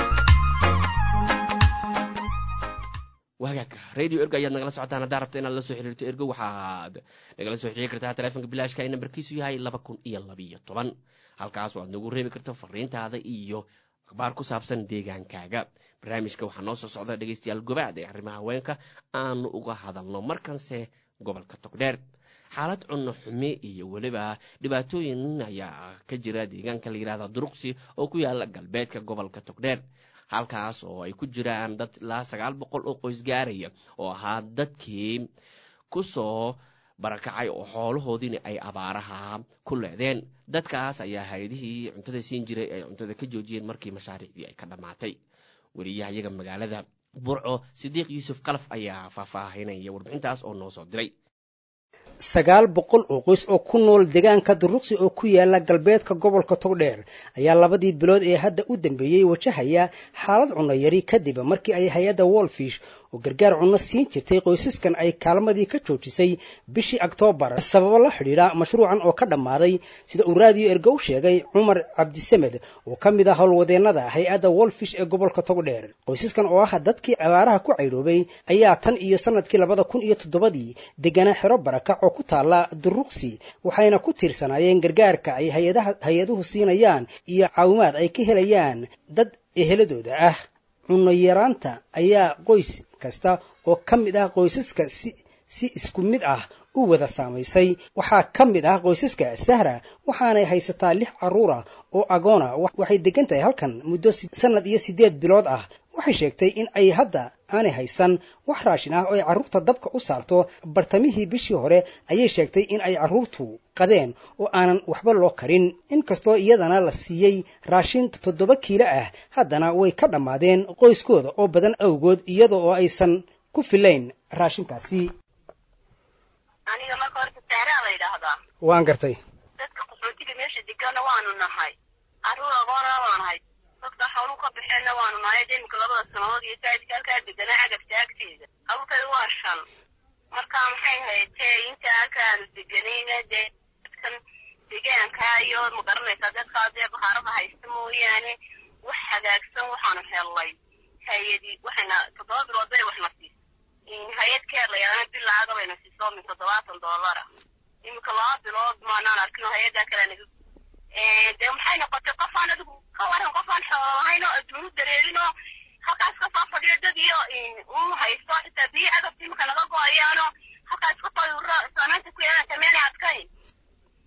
wagaag radio ergo ayaad nagala socotaan haddii rabto inaad la soo xiriirto ergo waxaad nagala soo xiriiri kartaa taleefanka bilaashka ee nambarkiisu yahay 2012 halkaas waad nagu reebi kartaa fariintaada iyo akhbaar ku saabsan deegaankaaga. barnaamijka waxaa noo soo socda dhagaystayaal gobaad ee arrimaha haweenka aanu uga hadalno markanse gobolka Togdheer. xaalad cunno xume iyo waliba dhibaatooyin ayaa ka jira deegaanka la yiraahdo Duruqsi oo ku yaala galbeedka gobolka Togdheer halkaas oo ay ku jiraan dad ilaa 900 oo qoys gaaraya oo ahaa dadkii ku soo barakacay oo xoolahoodina ay abaaraha ku leedeen. dadkaas ayaa hay'adihii cuntada siin jiray ay cuntada ka joojiyeen markii mashaariicdii ay ka dhamaatay. wariyaha magaalada Burco Sidiiq Yuusuf Qalaf ayaa faahfaahinaya warbixintaas oo noo soo diray. 900 oo qoys oo ku nool deegaanka Duruqsi oo ku yaala galbeedka gobolka Togdheer ayaa labadii bilood ee hadda u dambeeyay wajahaya xaalad cunno yari kadib markii ay hay'adda Wolfish oo gargaar cunno siin jirtay qoysaskan ay kaalmadii ka joojisay bishii Oktoobar sabab la xiriira mashruucan oo ka dhamaaday sida uu radio ergo sheegay Cumar Cabdisamed oo kamid ah howlwadeennada hay'adda Wolfish ee gobolka Togdheer. qoysaskan oo ah dadkii abaaraha ku cayroobay ayaa tan iyo sanadkii 2007 deegaana xiro baraka oo ku taala Duruqsi waxayna ku tiirsanayeen gargaarka ay hay'aduhu siinayaan iyo caawimaad ay ka helayaan dad eheladooda ah. cunno yaraanta ayaa qoys kasta oo kamid ah qoysaska si isku mid ah u wada saameysay. waxaa kamid ah qoysaska Sahra waxaanay haysataa 6 caruur ah oo agoona waxay degan tahay halkan muddo sanad iyo 8 bilood ah. waxay sheegtay in ay hadda aanay haysan wax raashin ah oo ay caruurta dabka u saarto. bartamihii bishii hore ayay sheegtay in ay caruurtu qadeen oo aanan waxba loo karin inkastoo iyadana la siiyey raashin 7 kiilo ah haddana way ka dhamaadeen qoyskooda oo badan awgood iyadoo oo aysan ku filayn raashinkaasi. aniga marka hore Sahra la yiraahdaa waan gartay dadka qaxootiga meesha degan waanu nahay caruur agoon waan nahay dadka xoolo ka bixina waanu nahay deemka 2 sanadood iyo taadka ka deganaa agabta agteeda awrka waa shan marka maxay haytay inta aan deganayna kan deegaanka iyo magaranaysa dadka qaarada haysta mooyaane wax hagaagsan waxaanu helay hay'adii waxana 7 bilood bay wax nasiis in hay'ad keer la yiraahdo bil lacag bay nasiiso min $7 imika 2 bilood ma aan arkin hay'ada kale naga de maxay noqotay qofaan adigu ka waran qofaan xoolahayn oo adduun dareerino halkaas ka soo fadhiyo dad iyo uu haysto xitaa biyo agab imika naga go'ayaano halkaas ka fadhiyo sanaanta ku yeelata meel adkayn hota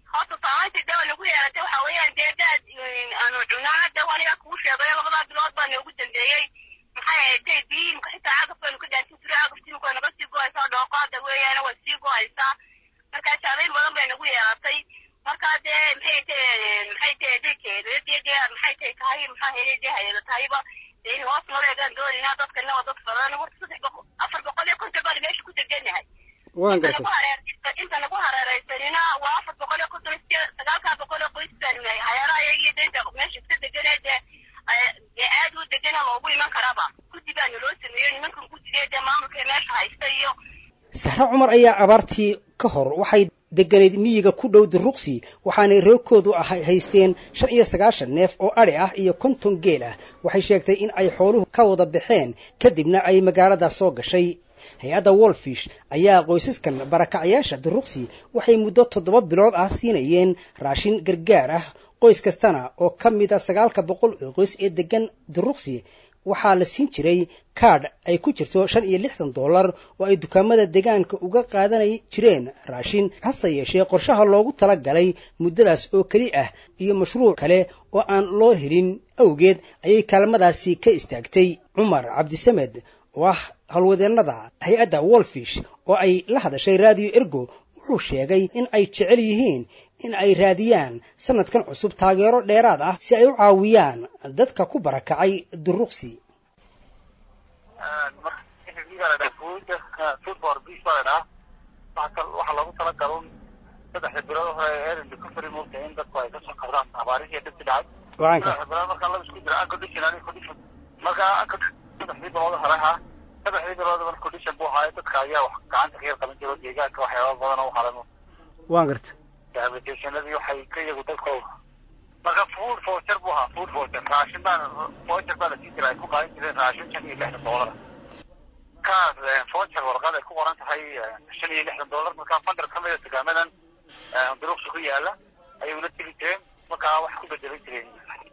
saamaynta dawa nagu yeelatay waxa weeyaan dee daad aanu cunaana dawa aniga kuu sheegay labada bilood baa noogu dambeeyey maxay ahayd diimka xitaa cagaf baynu ka dhaansin jiray cagaftiinu way naga sii go-aysaa dhooqaada weeyaana way sii go-aysaa markaa saamayn badan bay nagu yeelatay markaa dee maxay tahay dekeeda maxay tahay maxaa helay dee hayada tahayba dee in hoos noleegaan doonaynaa dadkana waa dad badan horta 450 baan meesha ku deganahay waan gartay inta nagu hareeraysanina waa 450 qoys baan nahay hayaaraha iyagii deynta meesha iska deganee dee aad u degana loogu iman karaba guddi baa naloo sameeyo nimankan guddigee dee maamulka meesha haysta iyo Sahra Cumar ayaa abaartii ka hor waxay deganayd miyiga ku dhow Duruqsi waxaanay reerkoodu haysteen 95 neef oo ari ah iyo 50 geel ah waxay sheegtay in ay xooluhu ka wada baxeen kadibna ay magaalada soo gashay hay-adda Wolfish ayaa qoysaskan barakacayaasha Duruqsi waxay muddo 7 bilood ah siinayeen raashin gargaar ah qoys kastana oo ka mid ah 900 qoys ee degan Duruqsi waxaa la siin jiray kaadh ay ku jirto $65 oo ay dukaamada deegaanka uga qaadanay jireen raashin hase yeeshee qorshaha loogu tala galay muddadaas oo keli ah iyo mashruuc kale oo aan loo helin awgeed ayay kaalmadaasi ka istaagtay Cumar Cabdisamed oo ah halwadeennada hay-adda Wolfish oo ay la hadashay Radio Ergo wuxuu sheegay in ay jecel yihiin in ay raadiyaan sanadkan cusub taageero dheeraad ah si ay u caawiyaan dadka ku barakacay Duruqsi waxa lagu tala galon 3 bilood hore ee ku fariimoodeen in dadku ay ka soo qabtaan abaarihii dadka dhacay marka la isku diraa condition marka 3 bilood hore marka condition buu hayo dadka ayaa wax gacanta ka qaban jiro deegaanka waxyaabo badan oo xalamo waan gartay applicationadii waxay ka iyagu dadka marka food voucher buu ahaa food voucher raashin baan voucher baa la jiray ku qaadan jiray raashin $60 kaas voucher warqada ku qoran tahay $60 marka fundar kamid ah deegaamadan Duruqsi ku yaala ayuu la tiri jireen marka wax ku bedelay jireen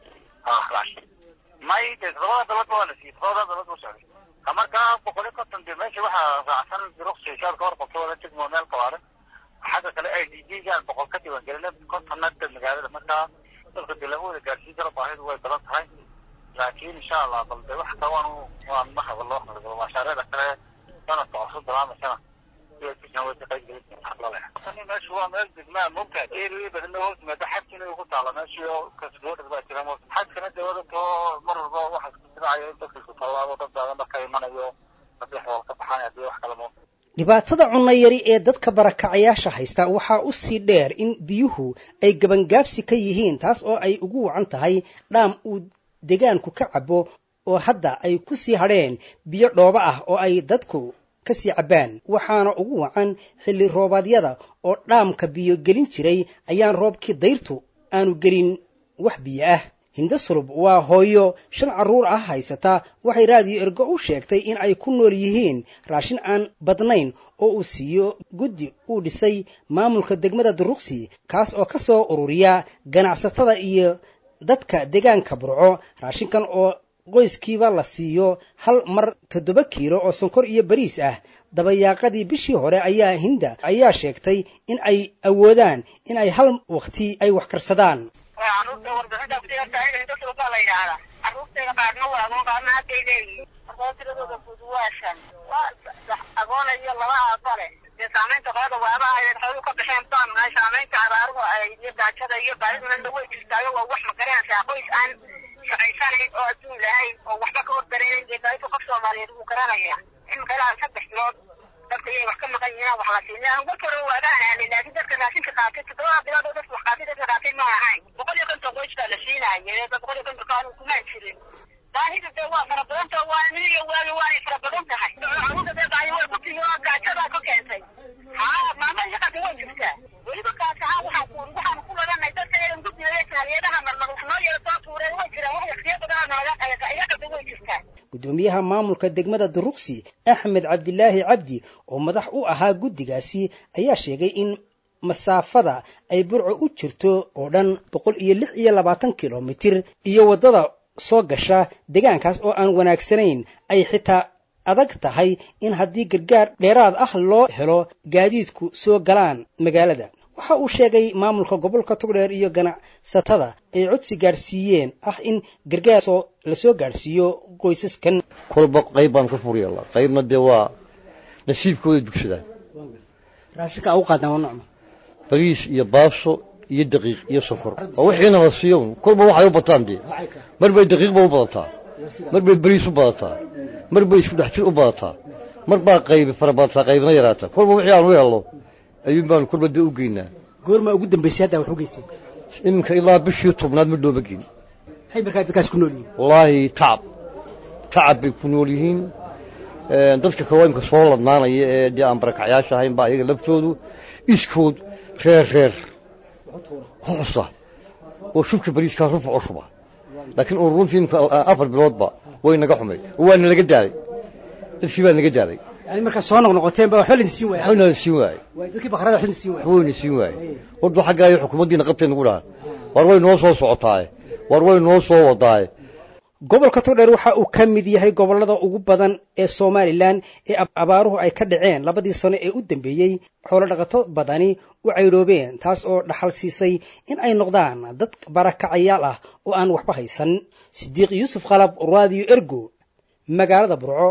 raashin may dadwada dalad si dadwada u socday marka boqol ka tan meesha waxa raacsan Duruqsi shaar ka hor qofkooda tigmo meel qawaaran حاجة كلا أي دي جان بقولك وانجلنا كنت نقد المجال مثلا تلقى تلاقوه الجالسين ترى بعيد ويدرس هاي لكن إن شاء الله ضل واحد طبعا وما خذ الله ما شاء الله كلا كانت تواصل درامة سنة يتجاوز تقريبا الله يعني ماشي هو ما ممكن إيه بدنا هو ما تحت إنه يقول على ماشي كسبور بقى كلام حد كنا جوده مرة واحد كنا عايز تكسر طلاب وتبدأ ما كان من اليوم نبيح والقطحان يدي واحد كلامه dhibaatada cunno yari ee dadka barakacayaasha haysta waxaa u sii dheer in biyuhu ay gabangaabsi ka yihiin taas oo ay ugu wacan tahay dhaam uu deegaanku ka cabo oo hadda ay ku sii hadheen biyo dhoobo ah oo ay dadku ka sii cabaan waxaana ugu wacan xilli roobaadyada oo dhaamka biyo gelin jiray ayaan roobkii dayrtu aanu gelin wax biyo ah Hinda Sulub waa hooyo 5 caruur ah haysata waxay Radio Ergo u sheegtay in ay ku nool yihiin raashin aan badnayn oo uu siiyo guddi uu dhisay maamulka degmada Duruqsi kaas oo ka soo ururiya ganacsatada iyo dadka deegaanka Burco raashinkan oo qoyskiiba la siiyo hal mar 7 kiilo oo sonkor iyo bariis ah dabayaaqadii bishii hore ayaa sheegtay in ay awoodaan in ay hal waqti ay wax karsadaan caruurta warbixinta ku tiirtay inta soo kala yaala caruurta qaarna waa agoon qaarna hadday leeyihiin aqoonsigooda fuduwaashan waa aqoon iyo laba aqale ee saamaynta qada waaba ay xoolo ka bixeen taan saamaynta abaaruhu ay gaajada iyo baahida way jirtaa waa wax ma garanaysaa qoys aan shaqaysanay oo adduun lahayn oo waxba ka hordareerin deegaanka qof Soomaaliyeed uu garanaya in kala 3 bilood dadka ay wax ka maqan yihiin wax la siinaa ugu koro waadaan laakiin dadka raashinka qaatay 7 bilood oo dadka wax qaatay dadka qaatay ma ahayn boqol iyo konton qoys baa la siinayay dad boqol iyo konton kaan kuma jirin baahida waa farabadan waa niyo waa farabadan tahay caruurta dadka ay way ku tiiraan gaajada ka keentay maama shaqada way jirtaa weliba kaasa waxaan ku leeyahay dadka ay ugu diiday hay'adaha marmarnoo yar soo tuuray way jiraan wax ikhtiyaar naga way jirtaa gudoomiyaha maamulka degmada Duruqsi Axmed Cabdilaahi Cabdi oo madax u ahaa guddigaasi ayaa sheegay in masaafada ay Burco u jirto oo dhan 126 kilomitir iyo wadada soo gasha deegaankaas oo aan wanaagsanayn ay xitaa adag tahay in haddii gargaar dheeraad ah loo helo gaadiidku soo galaan magaalada waxa uu sheegay maamulka gobolka togdheer iyo ganacsatada ay codsi gaadhsiiyeen ah in gargaaroo lasoo gaadhsiiyo qoysaskan kolba qayb baan ka furiyala qaybna dee waa nasiibkooda dugsadaan raashinka u qaadnaa waa nocma bariis iyo baaso iyo daqiiq iyo sonkor oo wixiina la siiyo kolba waxay u bataan dee mar bay daqiiqba u badataa mar bay bariis u badataa mar bay isku dhex jir u badataa mar baa qayb fara badataa qaybna yaraataa kolba wixii aan u helno ayuun baanu kolba dee u geynaa goorma ugu dambaysay hadda wax u geysay iminka ilaa bishii tobnaad ma dhooma geyn hay markaa dadkaas ku nool yihiin wallaahi tacab bay ku nool yihiin dadka kawaimka soo ladnaanaya ee dee aan barakacyaasha ahayn baa iyaga laftoodu iskood reer xusa oo shubka bariiskaa rufuc u shuba laakiin ururuntii imka 4 biloodba way naga xumay waana laga daalay dadkii baa naga daalay yani markaa soo noqnoqoteen ba waxba la siin waayay waxna la siin waayay dadkii bakrada waxna siin waayay wayna siin waayay wardu xagga ay xukuumaddiina qabteen ugu dhaar war way noo soo socotaay war way noo soo wadaay gobolka togdheer waxa uu ka mid yahay gobolada ugu badan ee Soomaaliland ee abaaruhu ay ka dhaceen 2 sano ee u dambeeyay xoolo dhaqato badani u cayroobeen taas oo dhaxal siisay in ay noqdaan dad barakacayaal ah oo aan waxba haysan Sidiiq Yuusuf Qalab Radio Ergo magaalada Burco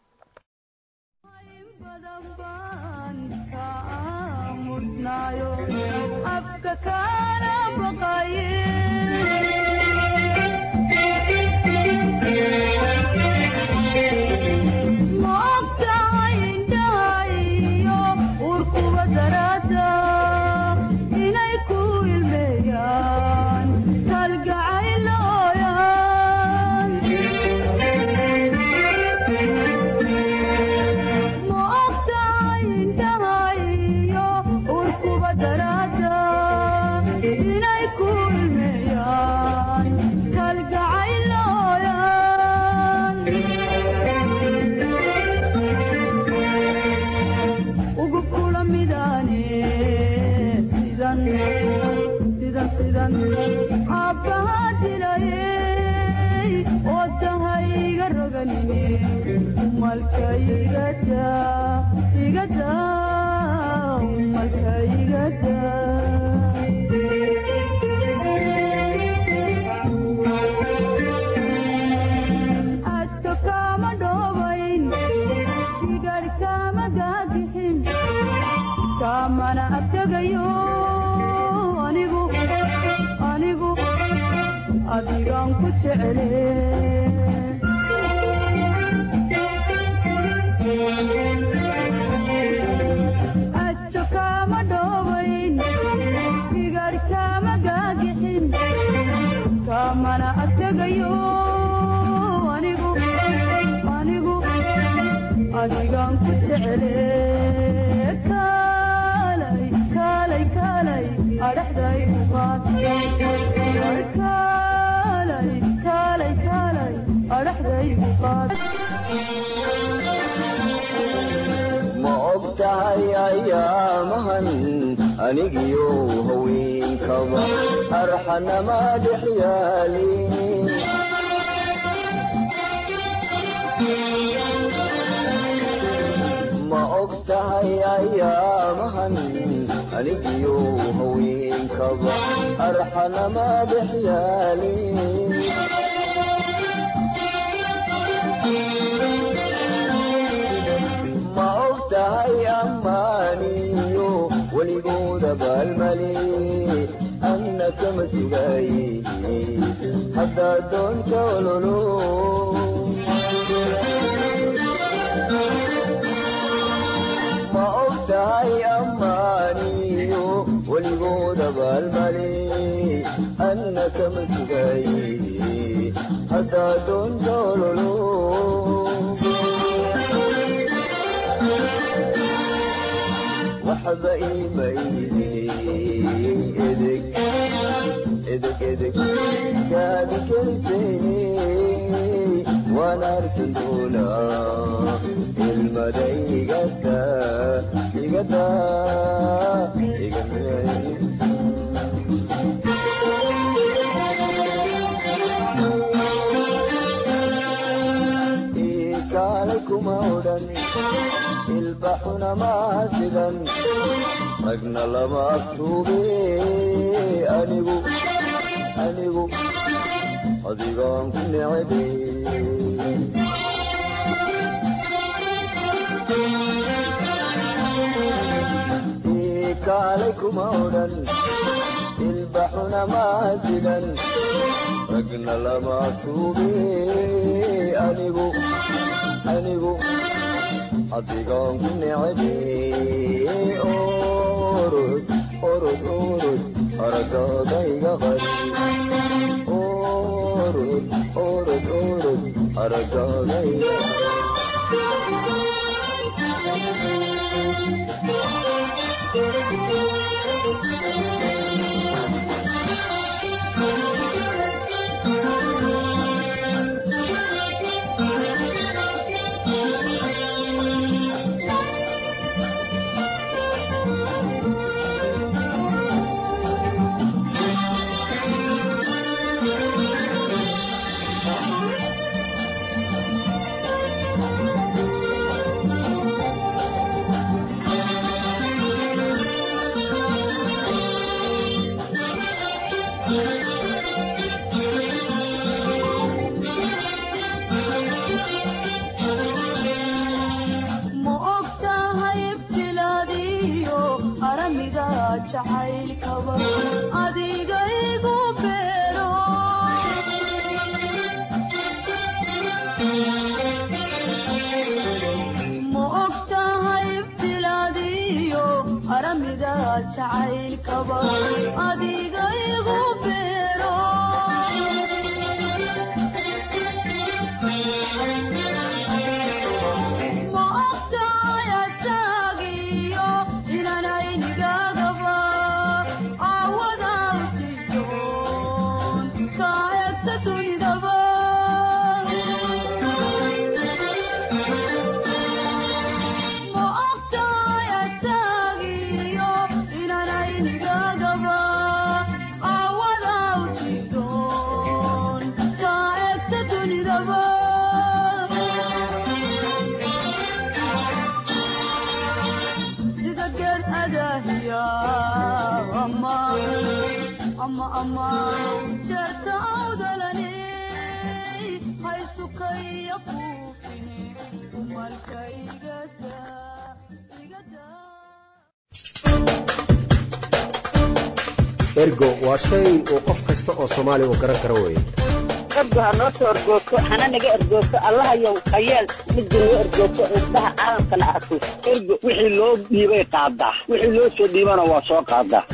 anigiyo haweenkaba arxanama dhexyaali ma og tahay ayaamahan anigiyo haweenkaba arxanama dhexyaali ma og tahay ammaaniyo weligooda baalmali annaka ma sugaaye haddaa doonta ololo ma og tahay ammaaniyo weligooda baalmali annaka ma sugaaye haddaa doonta ololo waxba ima idin edeg gaadi karisayne waan arsan doonaa ilmada igada ikaalay kuma odhan sidan ilbaxuna maasidan ragna lama aftuube anigu adigaan ku necebe kaalay kuma odhan ilbaxuna maasidan ragna lama aftuube anigu adigaan ku necebe orod aragooda iga qari orod aragooda iga ergo waa shay uu qof kasta oo Soomaali uu garan karo weeye ergo ha noo soo ergoogto hana naga ergoogto allahayow hayeel midda noo ergoogto indhaha caalamkana arko ergo wixii loo dhiibay qaadaa wixii loo soo dhiibana waa soo qaadaa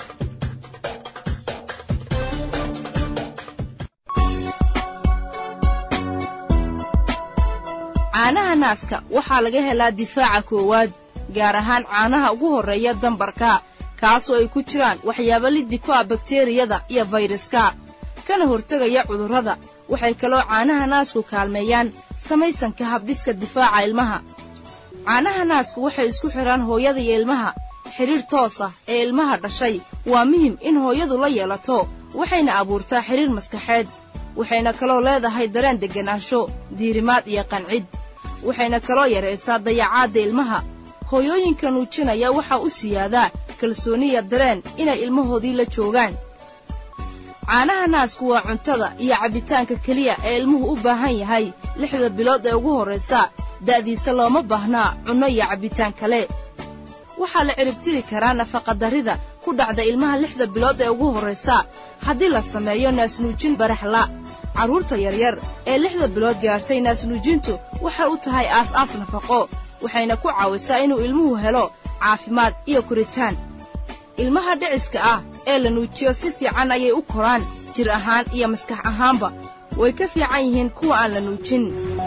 caanaha naaska waxaa laga helaa difaaca koowaad gaar ahaan caanaha ugu horreeya dambarka kaasoo ay ku jiraan waxyaabo liddi ku ah bakteeriyada iyo fayraska kana hortegaya cudurrada waxay kaloo caanaha naasku kaalmeeyaan samaysanka habdhiska difaaca ilmaha caanaha naasku waxay isku xidhaan hooyada iyo ilmaha xidhiir toos ah ee ilmaha dhashay waa muhim in hooyadu la yeelato waxayna abuurtaa xidhiir maskaxeed waxayna kaloo leedahay dareen degganaansho diirimaad iyo qancid waxayna kaloo yaraysaa dayacaadda ilmaha hooyooyinka nuujinaya waxaa u siyaadaa kalsooniya dareen inay ilmahoodii la joogaan caanaha naasku waa cuntada iyo cabbitaanka keliya ee ilmuhu u baahan yahay 6 bilood ee ugu horraysa da'diisa looma baahnaa cunno iyo cabbitaan kale waxaa la ciribtiri karaa nafaqadarrida ku dhacda ilmaha 6 bilood ee ugu horraysa haddii la sameeyo naasnuujin baraxla carruurta yaryar ee 6 bilood gaartay naasnuujintu waxay u tahay aas-aas nafaqo waxayna ku caawisaa inuu ilmuhu helo caafimaad iyo koritaan ilmaha dhiciska ah ee la nuujiyo si fiican ayay u koraan jir ahaan iyo maskax ahaanba way ka fiican yihiin kuwa aan la nuujin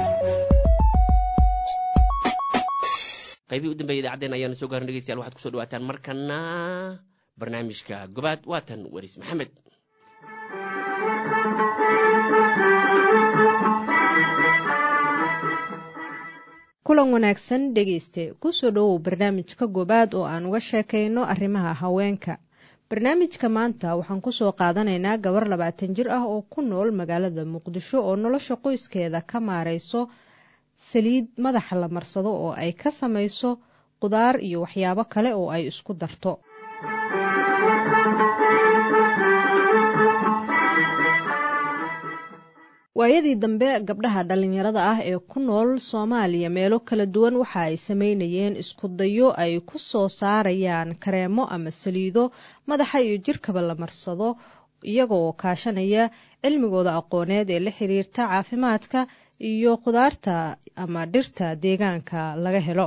qaybihii u dambeeyay idaacaddeena ayaanu soo gaarin dhegeystayaal waxaad kusoo dhawaataan markana barnaamijka gobaad waatan waris maxamed kulan wanaagsan dhegeyste kusoo dhowow barnaamijka gobaad oo aan uga sheekayno arrimaha haweenka barnaamijka maanta waxaan kusoo qaadanaynaa gabar 20 jir ah oo ku nool magaalada muqdisho oo nolosha qoyskeeda ka maarayso saliid madaxa la marsado oo ay ka samayso qudaar iyo waxyaabo kale oo ay isku darto. waayadii dambe gabdhaha dhallinyarada ah ee ku nool Soomaaliya meelo kala duwan waxa ay sameynayeen isku dayo ay ku soo saarayaan kareemo ama saliido madaxa iyo jirkaba la marsado iyaga oo kaashanaya cilmigooda aqooneed ee la xiriirta caafimaadka iyo qudaarta ama dhirta deegaanka laga helo.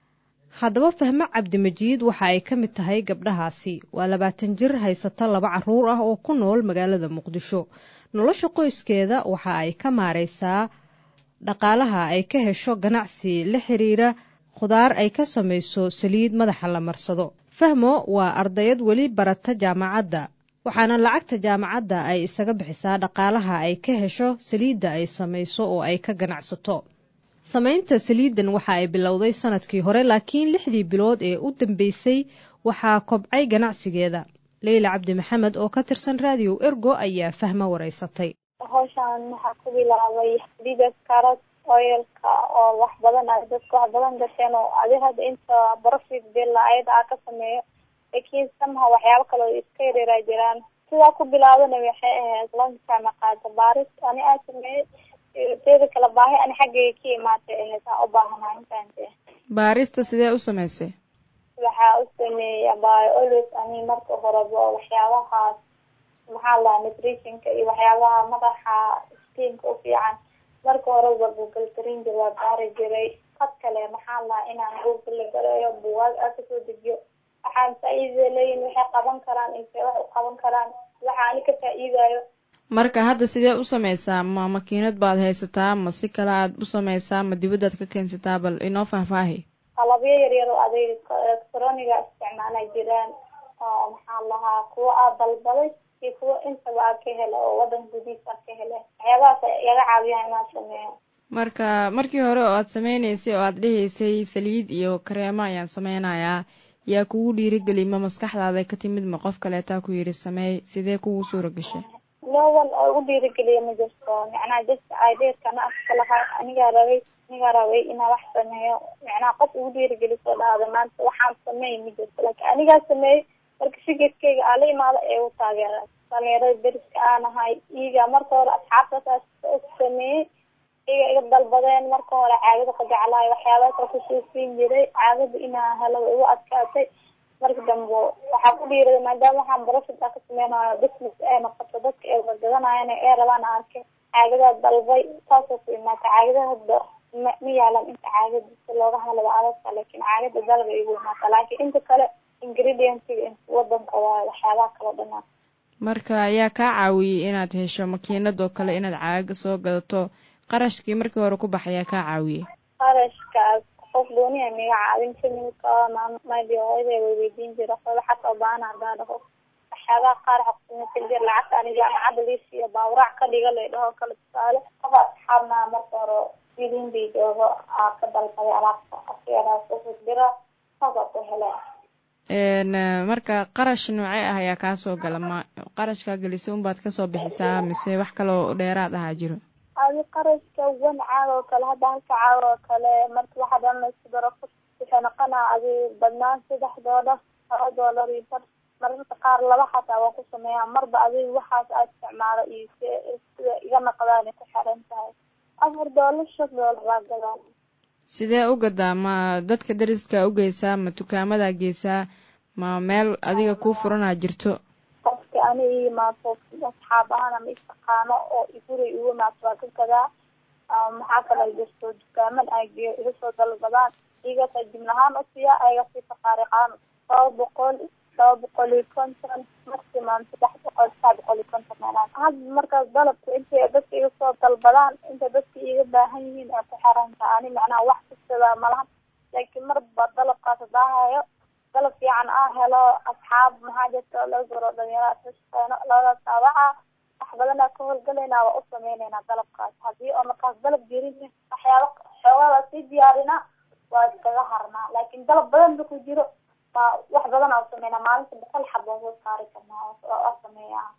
haddaba Fahmo Cabdimajiid waxa ay ka mid tahay gabdhahaasi. waa 20 jir haysata 2 caruur ah oo ku nool magaalada Muqdisho. nolosha qoyskeeda waxa ay ka maareysaa dhaqaalaha ay ka hesho ganacsi la xiriira qudaar ay ka samayso saliid madaxa la marsado. Fahmo waa ardayad weli barata jaamacadda, waxaana lacagta jaamacadda ay isaga bixisaa dhaqaalaha ay ka hesho saliidda ay samayso oo ay ka ganacsato. samaynta saliiddan waxa ay bilowday sanadkii hore, laakiin 6 bilood ee u dambeysay waxaa kobcay ganacsigeeda. Leyla Cabdi Maxamed oo ka tirsan Radio Ergo ayaa Fahmo wareysatay. hawshan waxaa ku bilaabay saliidda carrot oil-ka oo wax badan ay dadku wax badan gasheen oo adiga hadda inta profit billa ayada ka sameeyo, laakiin somehow waxyaabo kale oo iska yaryar jiraan. sidaa ku bilaabana waxay ahayd lanka maqaada baaris ani aan sameeyay teeda kala baahi ani xaggayga ka imaatay ahayd aan u baahanahay intaante. baarista sidee u samaysay? waxaa u sameeyay always ani marka horeba waxyaabahaas maxaa la nutritionka iyo waxyaabaha madaxa skinka u fiican marka horeba Google Trends waa baari jiray. qad kale maxaa la inaan Google galayo buugaag ka soo dejiyo waxaan faa'iideeyay waxay qaban karaan intee wax u qaban karaan waxa ani ka faa'iidayo. marka hadda sidee u samaysaa? ma makiinad baad haysataa ma si kale aad u samaysaa ma dibadaad ka keensataa? bal inoo faahfaahi. qalabyo yaryar oo adeeg elektarooniga isticmaalay jiraan oo maxaa lahaa kuwa aad dalbaday iyo kuwa intaba aad ka helo oo wadan gudihiisa ka helo waxyaabahaas iyaga caawiyaan inaan sameeyo. marka markii hore oo aad sameynaysay oo aad dhahaysay saliid iyo kareemo ayaan sameynayaa, yaa kugu dhiirigeliyay? ma maskaxdaada ka timid ma qof kaleetaa ku yidhi sameey? sidee kugu suura gashay? no one oo u dhiirigeliya ma jirto. macnaha just ideakana afka lahaa anigaa rabay inaan wax sameeyo. macnaha qof ugu dhiirigeliso dhahda maanta waxaan sameey ma jirto, laakiin anigaa sameey marka fikirkayga aan la imaado ee u taageera. dhalinyarada deriska aan ahay iyaga marka hore asxaabtaas sameeyey iga dalbadeen. marka hore caagada ka jeclaay waxyaabahaas ku suuqin jiray, caagada inaan helo ugu adkaatay. marka dambe waxaa ku dhiiraday maadaama waxaan profit ka sameynayo business ee noqoto dadka ee wadadanayaan ee rabaan arkay caagada dalbay taasoo ku imaatay. caagada hadda ma yaalan inta caagada looga hadlo adagta, laakiin caagada dalba igu imaatay. laakiin inta kale ingredients-ka wadanka waa waxyaabaha kala dhanaa. marka ayaa kaa caawiyey inaad hesho makiinad oo kale inaad caaga soo gadato? qarashkii markii hore ku baxayaa kaa caawiyey? qarashkaas qof dooniya miga caawin kamidka maybe hooyada way weydiin jira waxa ka baahan hadaa dhaho waxyaabaha qaar xaqumata jir lacagta ani jaamacadda liisiyo baawrac ka dhiga leedhaho kala tusaale qof asxaabna marka hore idin biidoogo ka dalbaday alaabta asiyadaas u dira saasa ku helay. marka qarash noocee ah ayaa kaa soo gala? ma qarashkaa gelisay unbaad kasoo bixisaa mise wax kaloo dheeraad ahaa jiro? adi qarashka wan caag oo kale hadda halka caag oo kale marka waxa dhan la isku daro waxay noqonaa adi badnaan $3 $2 iyo bar mararka qaar laba xataa waan ku sameeyaa. marba adi waxaas aad isticmaalo iyo sida iga naqdaan ku xiran tahay. $4 $5 baa gadaan. sidee u gadaa? ma dadka deriska u geysaa? ma dukaamada geysaa? ma meel adiga kuu furanaa jirto? qofka ani imaado asxaab ahaan ama istaqaano oo guriga igu imaado waa ka gadaa. maxaa kale jirto dukaaman ay iga soo dalbadaan iga tajin ahaan u siiya ayaga si faqaariqaan $250 maximum $350 meelaan. hadda markaas dalabka inta dadka iga soo dalbadaan inta dadka iga baahan yihiin ee ku xiran tahay. ani macnaha wax kasta malaha, laakiin marba dalabkaas daahayo dalab fiican helo asxaab maxaa jirta laga goro dhalinyarada labada saabaca wax badan ka howlgalaynaa waa u sameynaynaa dalabkaas. haddii oo markaas dalab jirin waxyaaba xoogaa sii diyaarina waa iskaga harnaa, laakiin dalab badan ku jiro wax badan oo sameynaa. maalinta 100 xabo soo saari karnaa oo sameeyaa.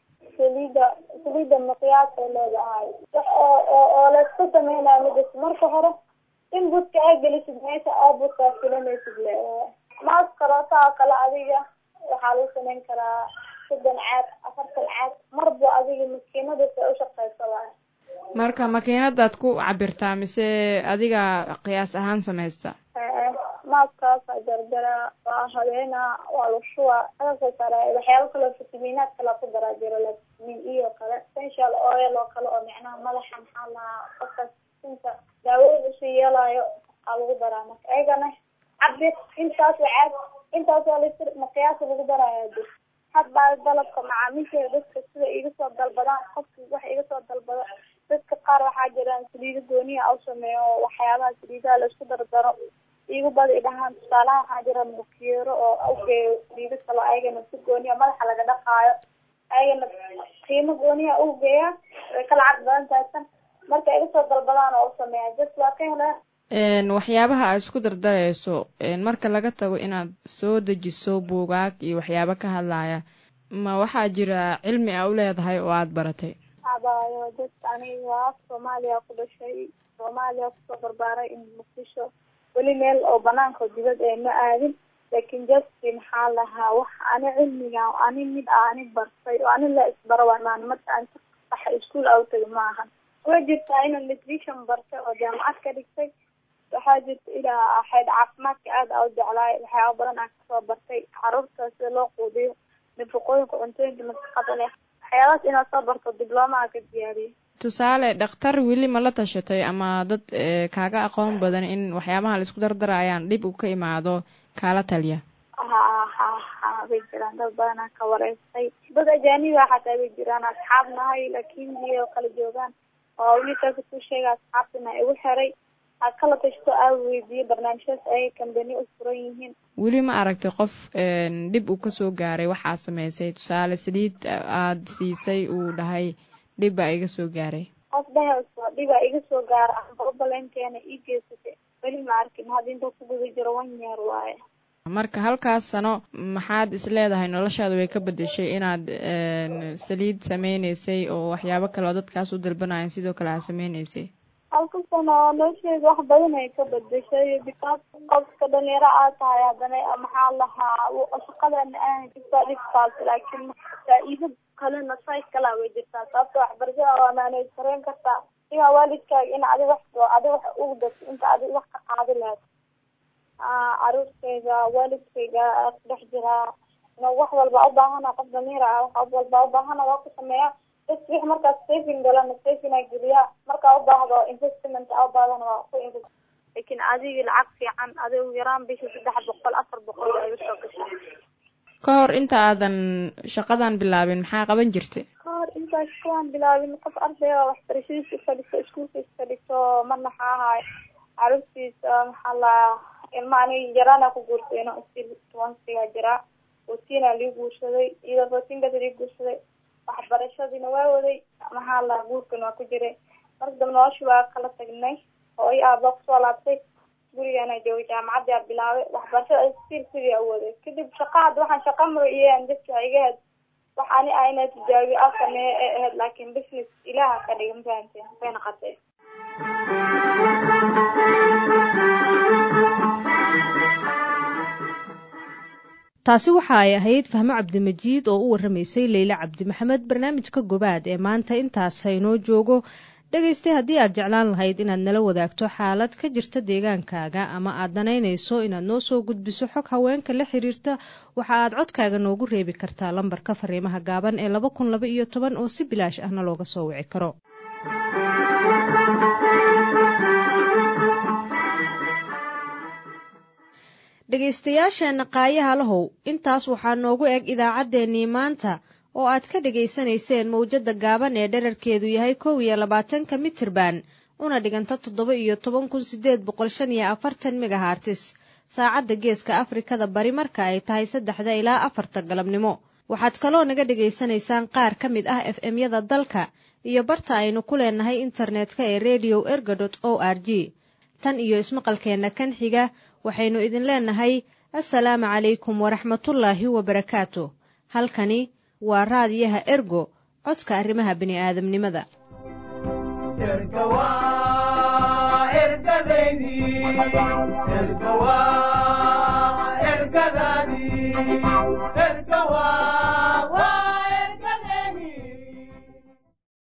saliida miqyaas ay leedahay oo la isku sameynayo midis marka hore inbutka aa gelisid meesha outbutka filanaysid le maas karootaa kale adiga waxaa lagu samayn karaa 30 caad 40 caad marba adiga makiinadasa u shaqeysa waay marka makiinadaad ku cabirtaa mise adiga qiyaas ahaan samaysta maaskaasa jarjara waa habeena waa la shuba adasoo sare waxyaabo kale fitamiinaad kale ku daraa jiro vitamin E oo kale essential oil oo kale oo macnaha madaxa maxaa lahaa qofkaas inta daawada usii yeelayo waxaa lagu daraa marka ayagana cabir intaas caad intaas waa litir maqiyaasa lagu daraya jir hadbaa dalabka macaamiisha dadka sida iga soo dalbadaan qofki wax iga soo dalbado dadka qaar waxaa jiraan saliido gooniya u sameeyo waxyaabaha saliidaha la isku dardaro igu bada idhahaan tusaalaha waxaa jira bukiyeero oo ugeeyo saliido kale ayagana si gooniya madaxa laga dhaqaayo ayagana qiimo gooniya ugeeya way ka lacag badan tahay marka iga soo dalbadaan oo u sameeya just waa ka heleen waxyaabaha aad isku dardarayso marka laga tago inaad soo dejiso buugaag iyo waxyaabo ka hadlaya ma waxaa jira cilmi a u leedahay oo aad baratay abayo just aniga Soomaaliya ku dhashay Soomaaliya kusoo barbaaray in Muqdisho weli meel oo banaanka dibad ee ma aadin laakiin just maxaa lahaa wax ani cilmiga ani mid ani bartay oo ani la isbaro waan marka aan sax iskuul aw tagay maahan way jirtaa in nutrition bartay oo jaamacad ka dhigtay waxaa jirta ilaa xeed caafimaadka aad u jeclaay waxyaabo badan aan kasoo bartay carruurta sida loo quudiyo nafaqooyinka cuntooyinka nafaqada leh waxyaabahaas inaad soo barto diblooma ka diyaariyay tusaale dhakhtar weli ma la tashatay ama dad kaaga aqoon badan in waxyaabaha la isku dardarayaan dhib u ka imaado kaala taliya way jiraan dad badanaa ka wareystay dad ajaaniba xataa way jiraan asxaab nahay laakiin iyo kala joogaan oo wiilkaas ku sheega asxaabtina igu xiray kala tashto aa weydiiyey barnaamijyadas ay kambani u furan yihiin weli ma aragtay qof dhib uu kasoo gaaray waxaa samaysay tusaale saliid aad siisay uu dhahay dhib baa iga soo gaaray qof dhahayso dhibaa iga soo gaara ambabaleenkeena ii geysatay weli ma arkin hadda inta ku guda jiro 1 year waaye marka halkaas sano maxaad is leedahay noloshaada way ka bedeshay inaad saliid sameynaysay oo waxyaabo kale oo dadkaas u dalbanayaan sidoo kale aad sameynaysay halka sano nolosheeda wax badan ay ka bedeshay because qofka dhalinyaro aad tahay haddana maxaa lahaa shaqadan aan jirtaa dhibkaas laakiin faa'iido kalena say kala way jirtaa sababta waxbarashada waa maanay sareen kartaa iyo waalidkaaga in adiga wax ugu dadto inta adiga wax ka qaadi lahayd caruurtayga waalidkayga dhex jira wax walba u baahana qof dhalinyaro ah wax walba u baahana waa ku sameeya bas wix markaas saving galana saving ay geliya markaa u baahdo investment u baahana waa ku invest laakiin adiga lacag fiican adigu yaraan bishii 300 400 ay soo gashay ka hor inta aadan shaqadan bilaabin maxaa qaban jirtay ka hor inta shaqadan bilaabin qof arday oo waxbarashadiisa ka dhigto iskuulkiisa ka dhigto marna xaahay caruurtiisa maxaa la ilmaani yarana ku guurtayno isii 20 jira oo tiina lii guursaday iyo 14 lii guursaday waxbarashadiina waa waday maxaa la guurkan waa ku jiray marka dambe nolosha waa kala tagnay oo ay aabba kusoo laabtay gurigana joogay jaamacadda bilaabay waxbarashada sidii u waday kadib shaqada waxaan shaqo mariyay dadka iga had waxaani ayna tijaabi afkane ahayd laakiin business ilaaha ka dhigan fahanteen way noqotay taasi waxa ay ahayd Fahmo Cabdimajiid oo u warramaysay Leila Cabdi Maxamed barnaamijka gobaad ee maanta intaas inoo joogo dhagaystay haddii aad jeclaan lahayd inaad nala wadaagto xaalad ka jirta deegaankaaga ama aad danaynayso inaad noo soo gudbiso xog haweenka la xiriirta waxa aad codkaaga noogu reebi kartaa lambarka fariimaha gaaban ee 2012 oo si bilaash ahna looga soo wici karo dhegaystayaasheena qaayaha lahow intaas waxaa noogu eg idaacaddeenii maanta oo aad ka dhegaysanayseen mawjadda gaaban ee dherarkeedu yahay 21 mitirban una dhiganta 17,845 megahertz saacadda geeska Afrikada bari marka ay tahay 3 ilaa 4 galabnimo waxaad kaloo naga dhegaysanaysaan qaar ka mid ah FM-yada dalka iyo barta aynu ku leenahay internetka ee radio.erga.org tan iyo ismaqalkeena kan xiga waxaynu idin leenahay assalaamu calaykum waraxmatullaahi wabarakaatu halkani waa raadiyaha ergo codka arrimaha bini'aadamnimada ويدي الكوان